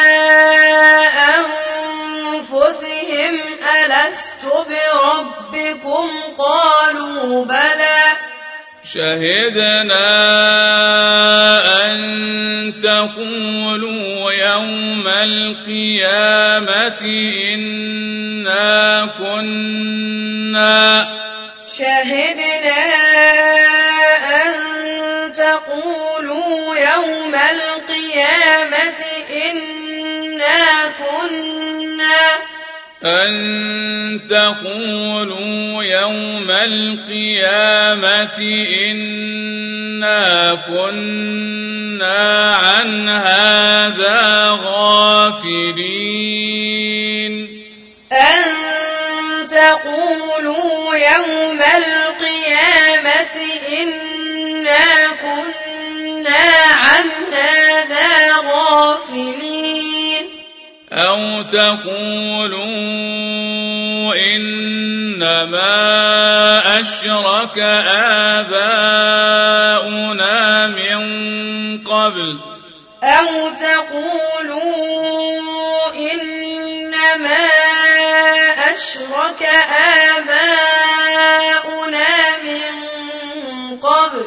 أنفسهم ألست بربكم قالوا بلى شهدنا أن تقولوا يوم القيامة إنا كنا شهدنا أن تقولوا يوم القيامة إنا كنا أن تقولوا يوم القيامة إنا كنا عن هذا غافلين أن تقولوا يوم القيامة إنا كنا عن هذا غافلين أو تقولوا إنما أشرك آباؤنا من قبل أو تقولوا إنما أشرك آباؤنا من قبل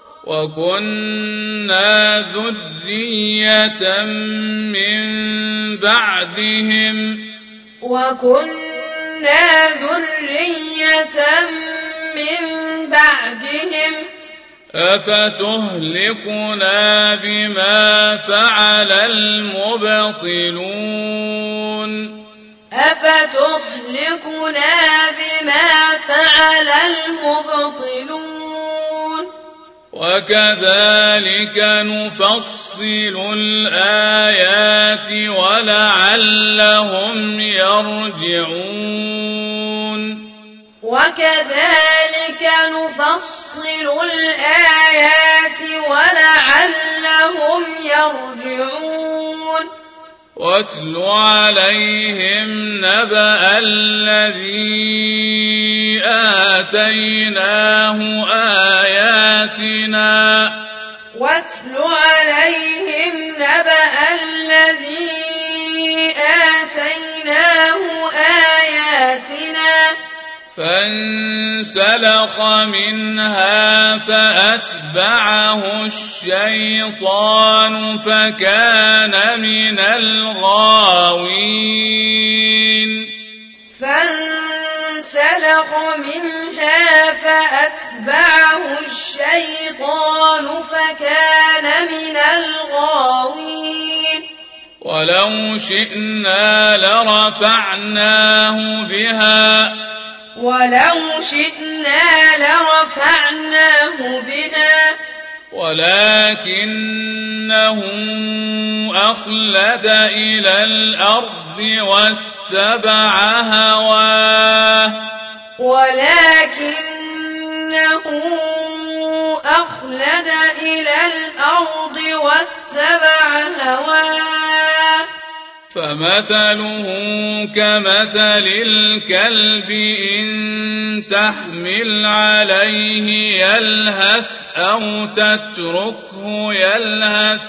وكنا ذرية من بعدهم أفتهلكنا بما فعل المبطلون وكذلك نفصل الآيات ولعلهم يرجعون وكذلك نفصل الآيات ولعلهم يرجعون واتل عليهم نبأ الذي آتيناه آياتنا واتل عليهم نبأ الذي آتيناه آياتنا فانسلخ منها فأتبعه الشيطان فكان من الغاوين فانسلخ منها فأتبعه الشيطان فكان من الغاوين ولو شئنا لرفعناه بها ولكنه أخلد إلى الأرض واتبع هواه فمثله كمثل الكلب إن تحمل عليه يلهث أو تتركه يلهث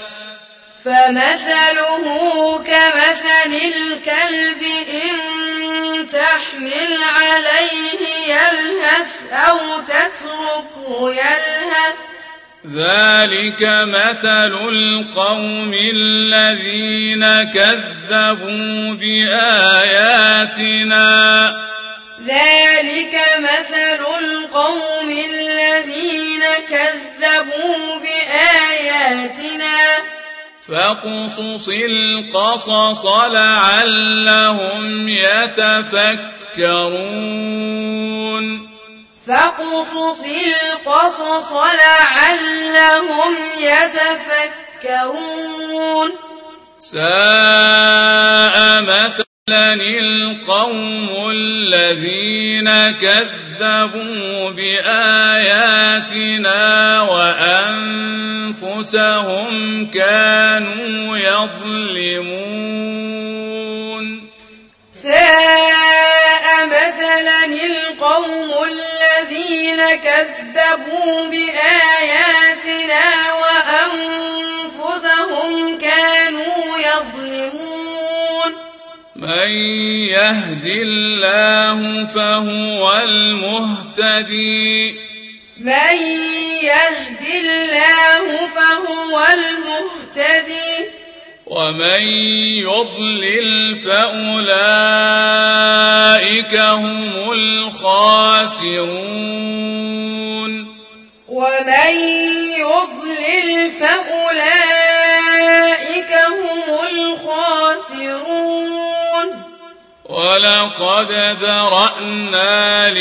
فمثله كمثل الكلب إن تحمل عليه يلهث أو تتركه يلهث ذلك مثل القوم الذين كذبوا بآياتنا ذلك مثل القوم الذين كذبوا بآياتنا فاقصص القصص لعلهم يتفكرون فاقصص القصص لعلهم يتفكرون ساء مثلا القوم الذين كذبوا بآياتنا وأنفسهم كانوا يظلمون ساء مثلا القوم الذين كذبوا بآياتنا وأنفسهم كانوا يظلمون من يهد الله فهو المهتدي من يهد الله فهو المهتدي ومن يضلل فأولئك هم الخاسرون ومن يضلل فأولئك هم الخاسرون ولقد ذرأنا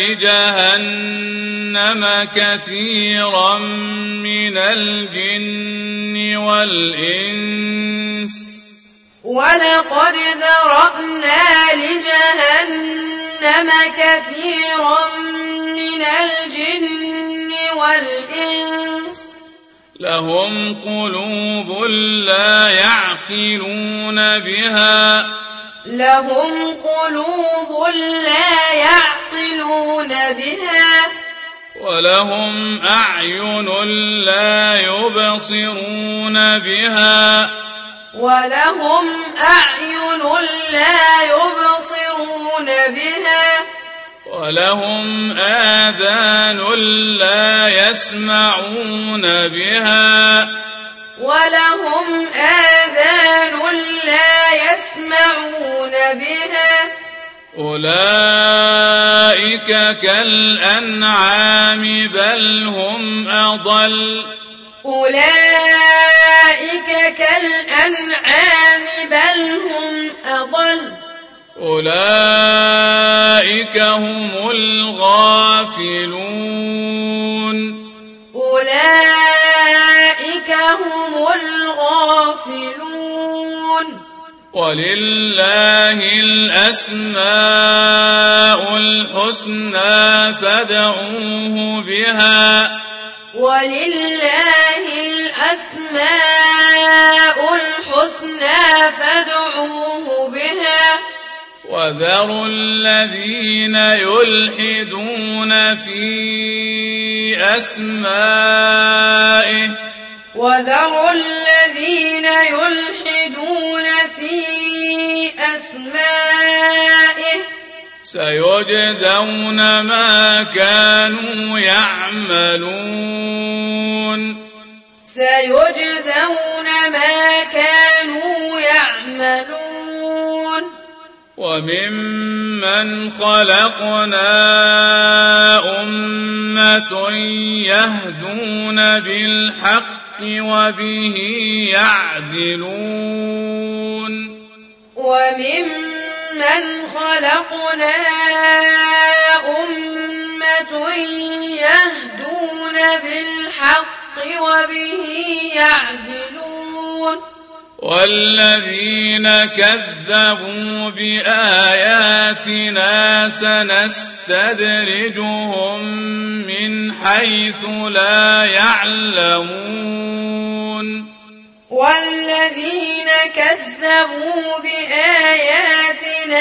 لجهنم كثيرا من الجن والإنس ولقد ذرأنا لجهنم كثيرا من الجن والإنس لهم قلوب لا يعقلون بها لهم قلوب لا يعقلون بها ولهم أعين لا يبصرون بها ولهم أعين لا يبصرون بها ولهم آذان لا يسمعون بها ولهم آذان لا يسمعون بها أولئك كالأنعام بل هم أضل أولئك كالأنعام بل هم أضل أولئك هم الغافلون أولئك هم الغافلون ولله الأسماء الحسنى فادعوه بها ولله الأسماء الحسنى فادعوه بها وذروا الذين يلحدون في أسمائه وذروا الذين يلحدون في أسمائه سيجزون ما كانوا يعملون سيجزون ما كانوا يعملون وممن خلقنا أمة يهدون بالحق وبه يعدلون وممن خلقنا أمة يهدون بالحق وبه يعدلون والذين كذبوا بآياتنا سنستدرجهم من حيث لا يعلمون والذين كذبوا بآياتنا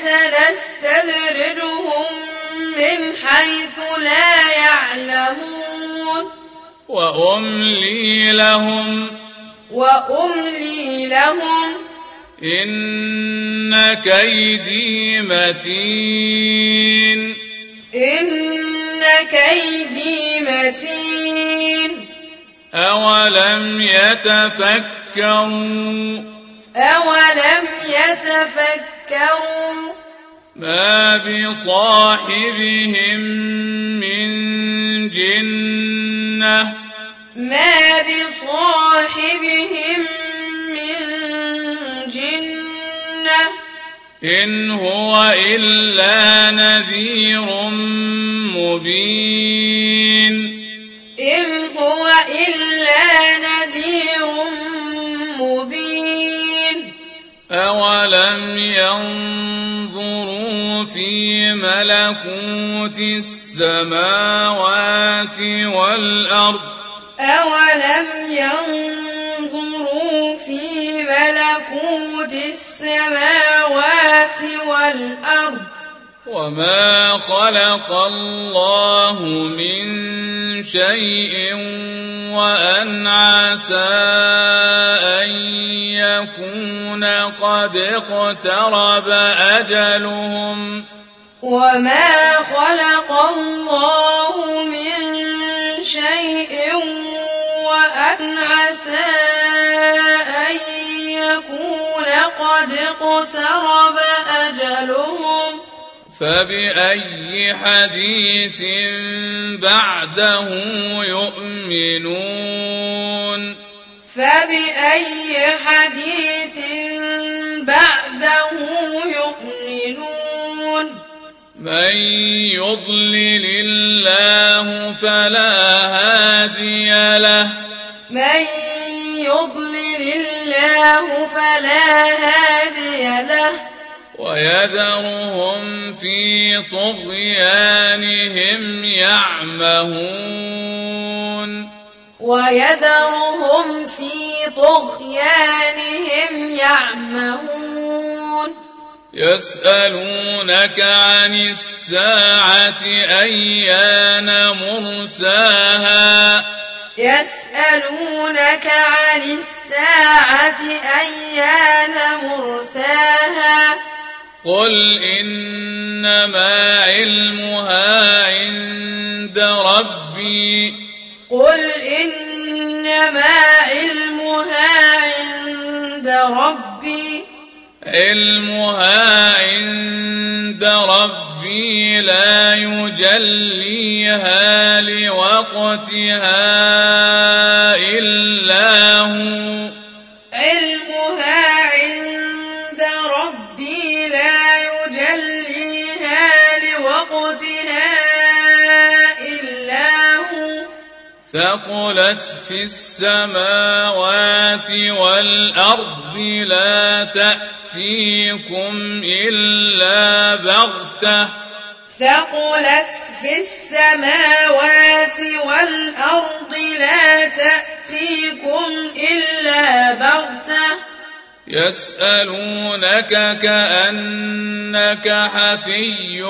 سنستدرجهم من حيث لا يعلمون وأملي لهم إن كيدي متين إن كيدي متين أولم يتفكروا ما بصاحبهم من جنة إن هو إلا نذير مبين أولم ينظروا في ملكوت السماوات والأرض وما خلق الله من شيء وأن عسى أن يكون قد اقترب أجلهم فبأي حديث بعده يؤمنون من يضلل الله فلا هادي له ويذرهم في طغيانهم يعمهون يسألونك عن الساعة أيان مرساها قل إنما علمها عند ربي لا يجليها لوقتها إلا هو ثقلت في السماوات والأرض لا تأتيكم إلا بغتة يسألونك كأنك حفي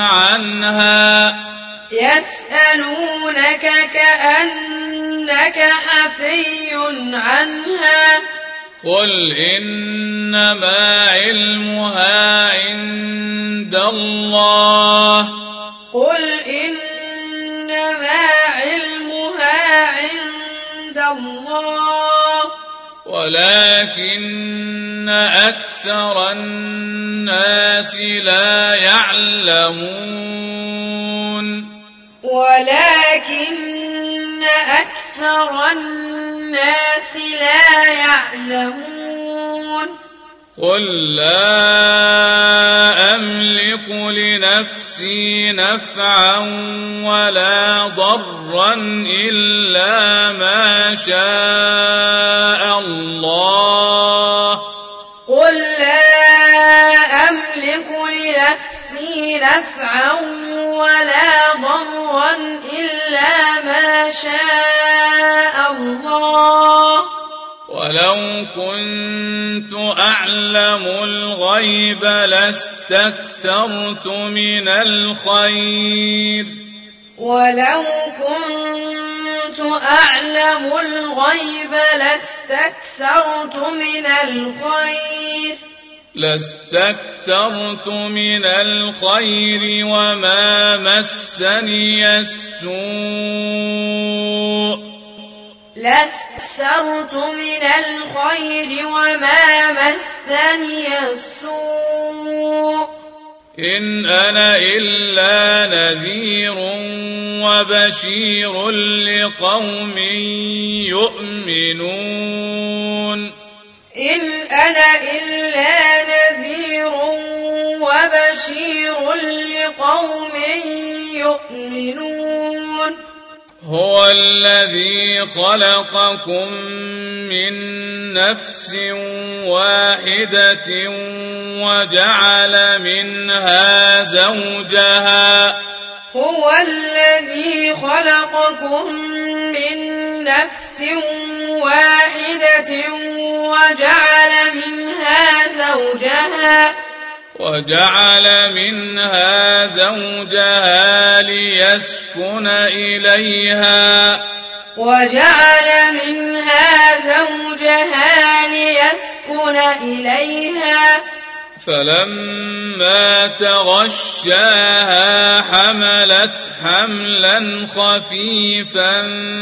عنها قل إنما علمها عند الله ولكن أكثر الناس لا يعلمون قل لا أملك لنفسي نفعا ولا ضرا إلا ما شاء الله ولو كنت أعلم الغيب لاستكثرت من الخير وما مسني السوء لاستكثرت من الخير وما مسني السوء إن أنا إلا نذير وبشير لقوم يؤمنون إن أنا إلا نذير وبشير لقوم يؤمنون هو الذي خلقكم من نفس واحدة وجعل منها زوجها هو الذي خلقكم من نفس واحدة وجعل منها زوجها ليسكن إليها فلما تغشاها حملت حملا خفيفا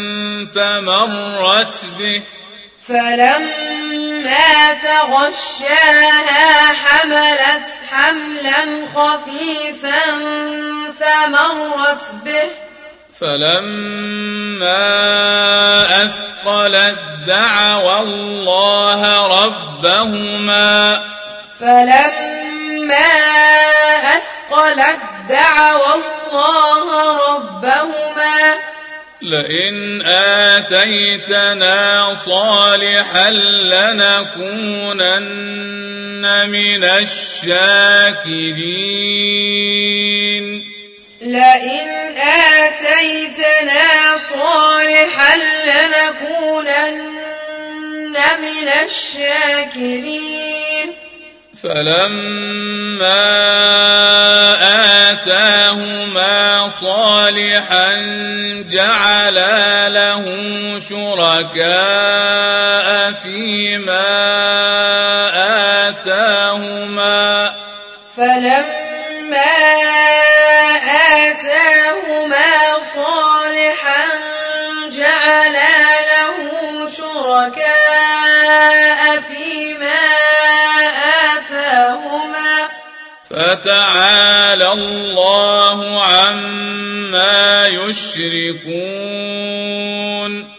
فمرت به فلما أثقلت دعوا الله ربهما لئن آتيتنا صالحا لنكونن من الشاكرين فلما آتاهما صالحا جعلا له شركاء فيما آتاهما فتعالى الله عما يشركون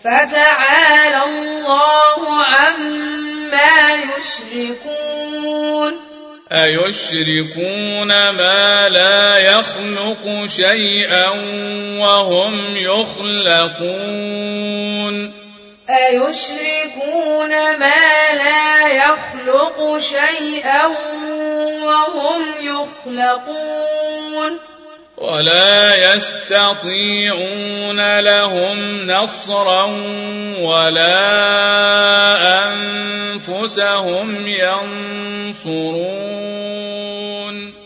أيشركون ما لا يخلق شيئا وهم يخلقون ولا يستطيعون لهم نصرا ولا أنفسهم ينصرون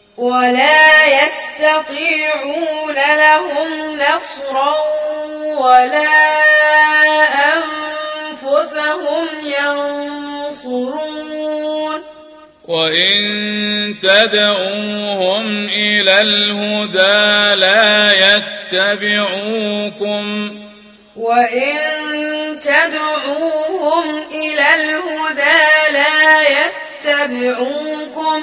وإن تدعوهم إلى الهدى لا يتبعوكم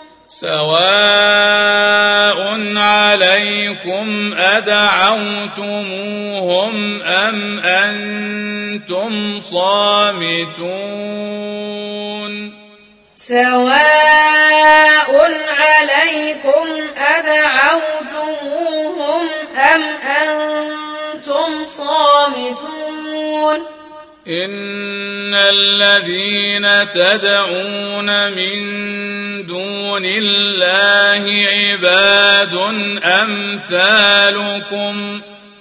سواء عليكم أدعوتموهم أم أنتم صامتون إن الذين تدعون من دون الله عباد أمثالكم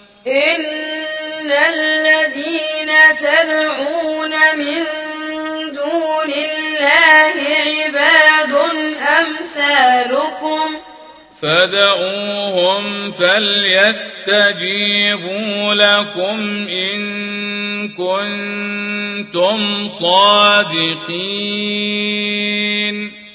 فادعوهم فليستجيبوا لكم إن كنتم صادقين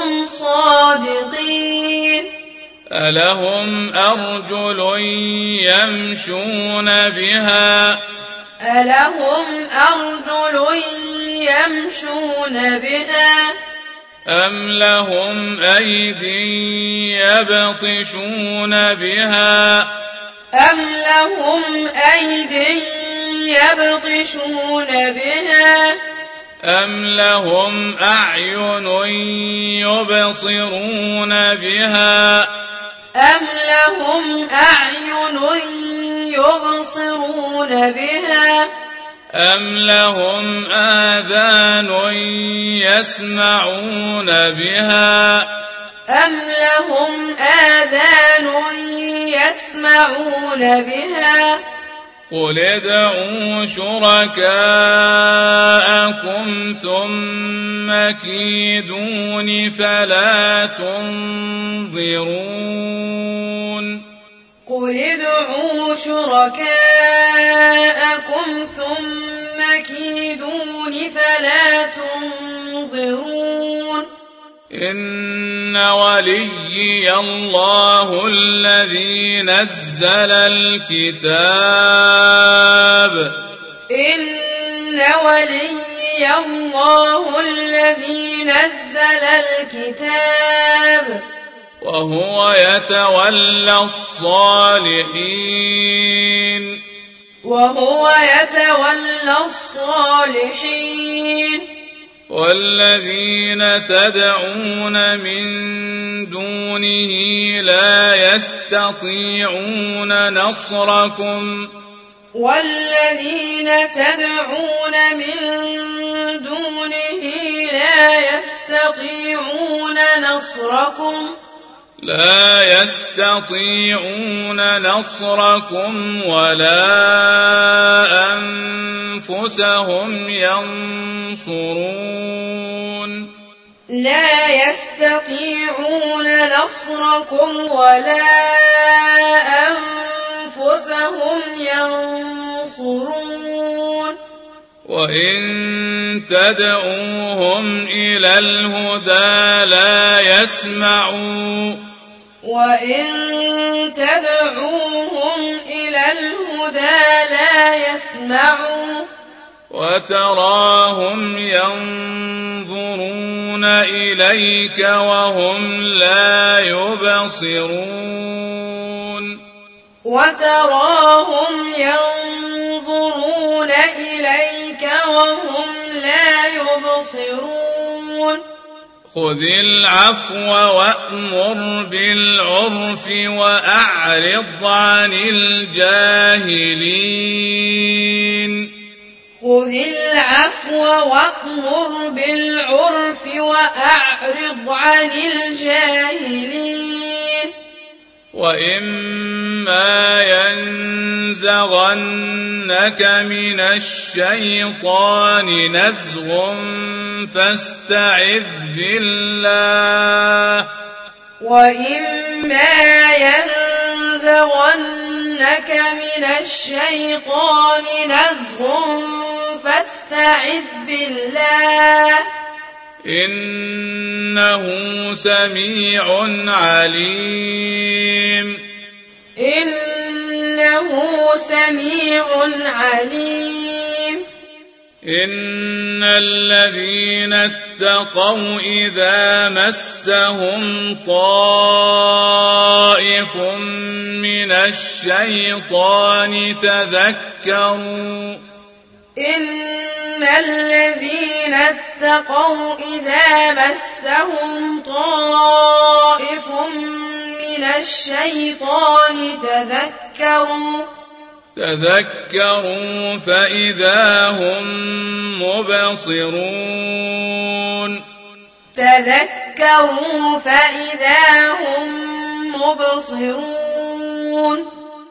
كنتم صادقين ألهم أرجل يمشون بها أم لهم أيد يبطشون بها أم لهم أعين يبصرون بها أم لهم آذان يسمعون بها قل ادعوا شركاءكم ثم كيدون فلا تنظرون إن وليي الله الذي نزل الكتاب وهو يتولى الصالحين والذين تدعون من دونه لا يستطيعون نصركم ولا أنفسهم ينصرون وإن تدعوهم إلى الهدى لا يسمعوا وتراهم ينظرون إليك وهم لا يبصرون خذ العفو وأمر بالعرف وأعرض عن الجاهلين وإما ينزغنك من الشيطان نزغ فاستعذ بالله إنه سميع عليم إن الذين اتقوا إذا مسهم طائف من الشيطان تذكروا فإذا هم مبصرون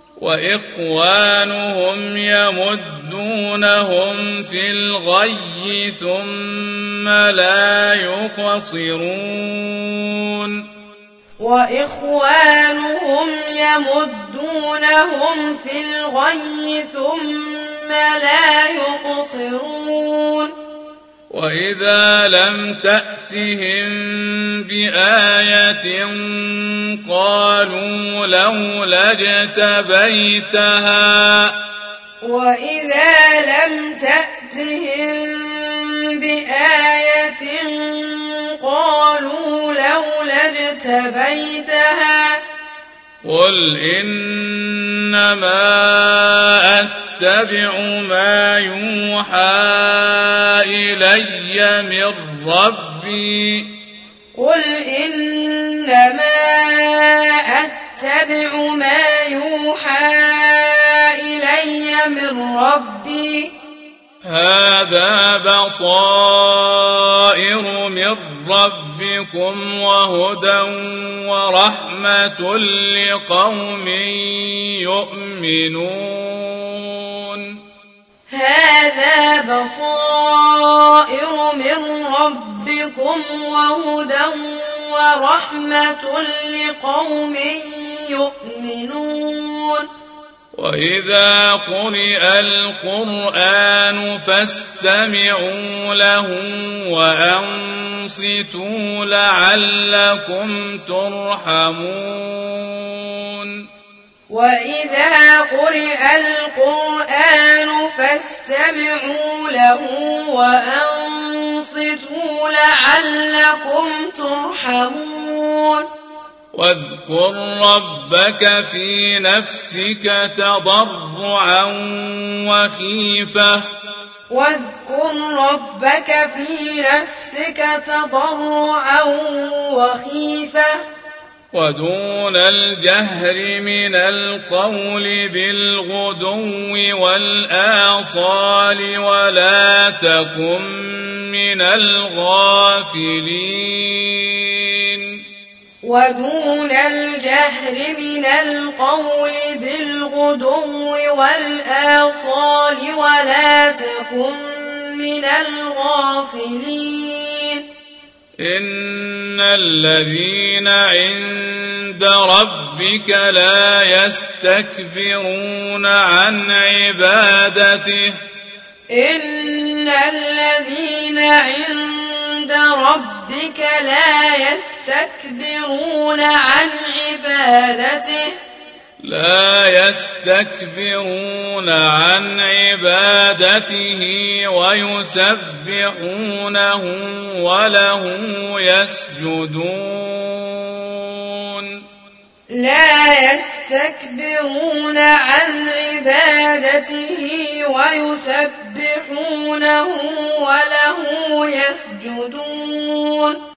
وإخوانهم يمدونهم في الغي ثم لا يقصرون وإذا لم تأتهم بآية قالوا لولا اجتبيتها وإذا لم تأتهم بآية قالوا لولا اجتبيتها قل إنما أتبع ما يوحى إلي من ربي قل إنما أتبع ما يوحى إلي من ربي هذا بصائر من ربكم وهدى ورحمة لقوم يؤمنون هذا بصائر من ربكم وهدى ورحمة لقوم يؤمنون وإذا قرئ القرآن فاستمعوا له وأنصتوا لعلكم ترحمون وإذا قرئ القرآن فاستمعوا له وأنصتوا لعلكم ترحمون واذكر ربك في نفسك تضرعا وخيفة واذكر ربك في نفسك تضرعا وخيفة ودون الجهر من القول بالغدو والآصال ولا تكن من الغافلين ودون الجهر من القول بالغدو والآصال ولا تكن من الغافلين إن الذين عند ربك لا يستكبرون عن عبادته إن الذين عند ربك لا يستكبرون عن عبادته ويسبحونه وله يسجدون لا يستكبرون عن عبادته ويسبحونه وله يسجدون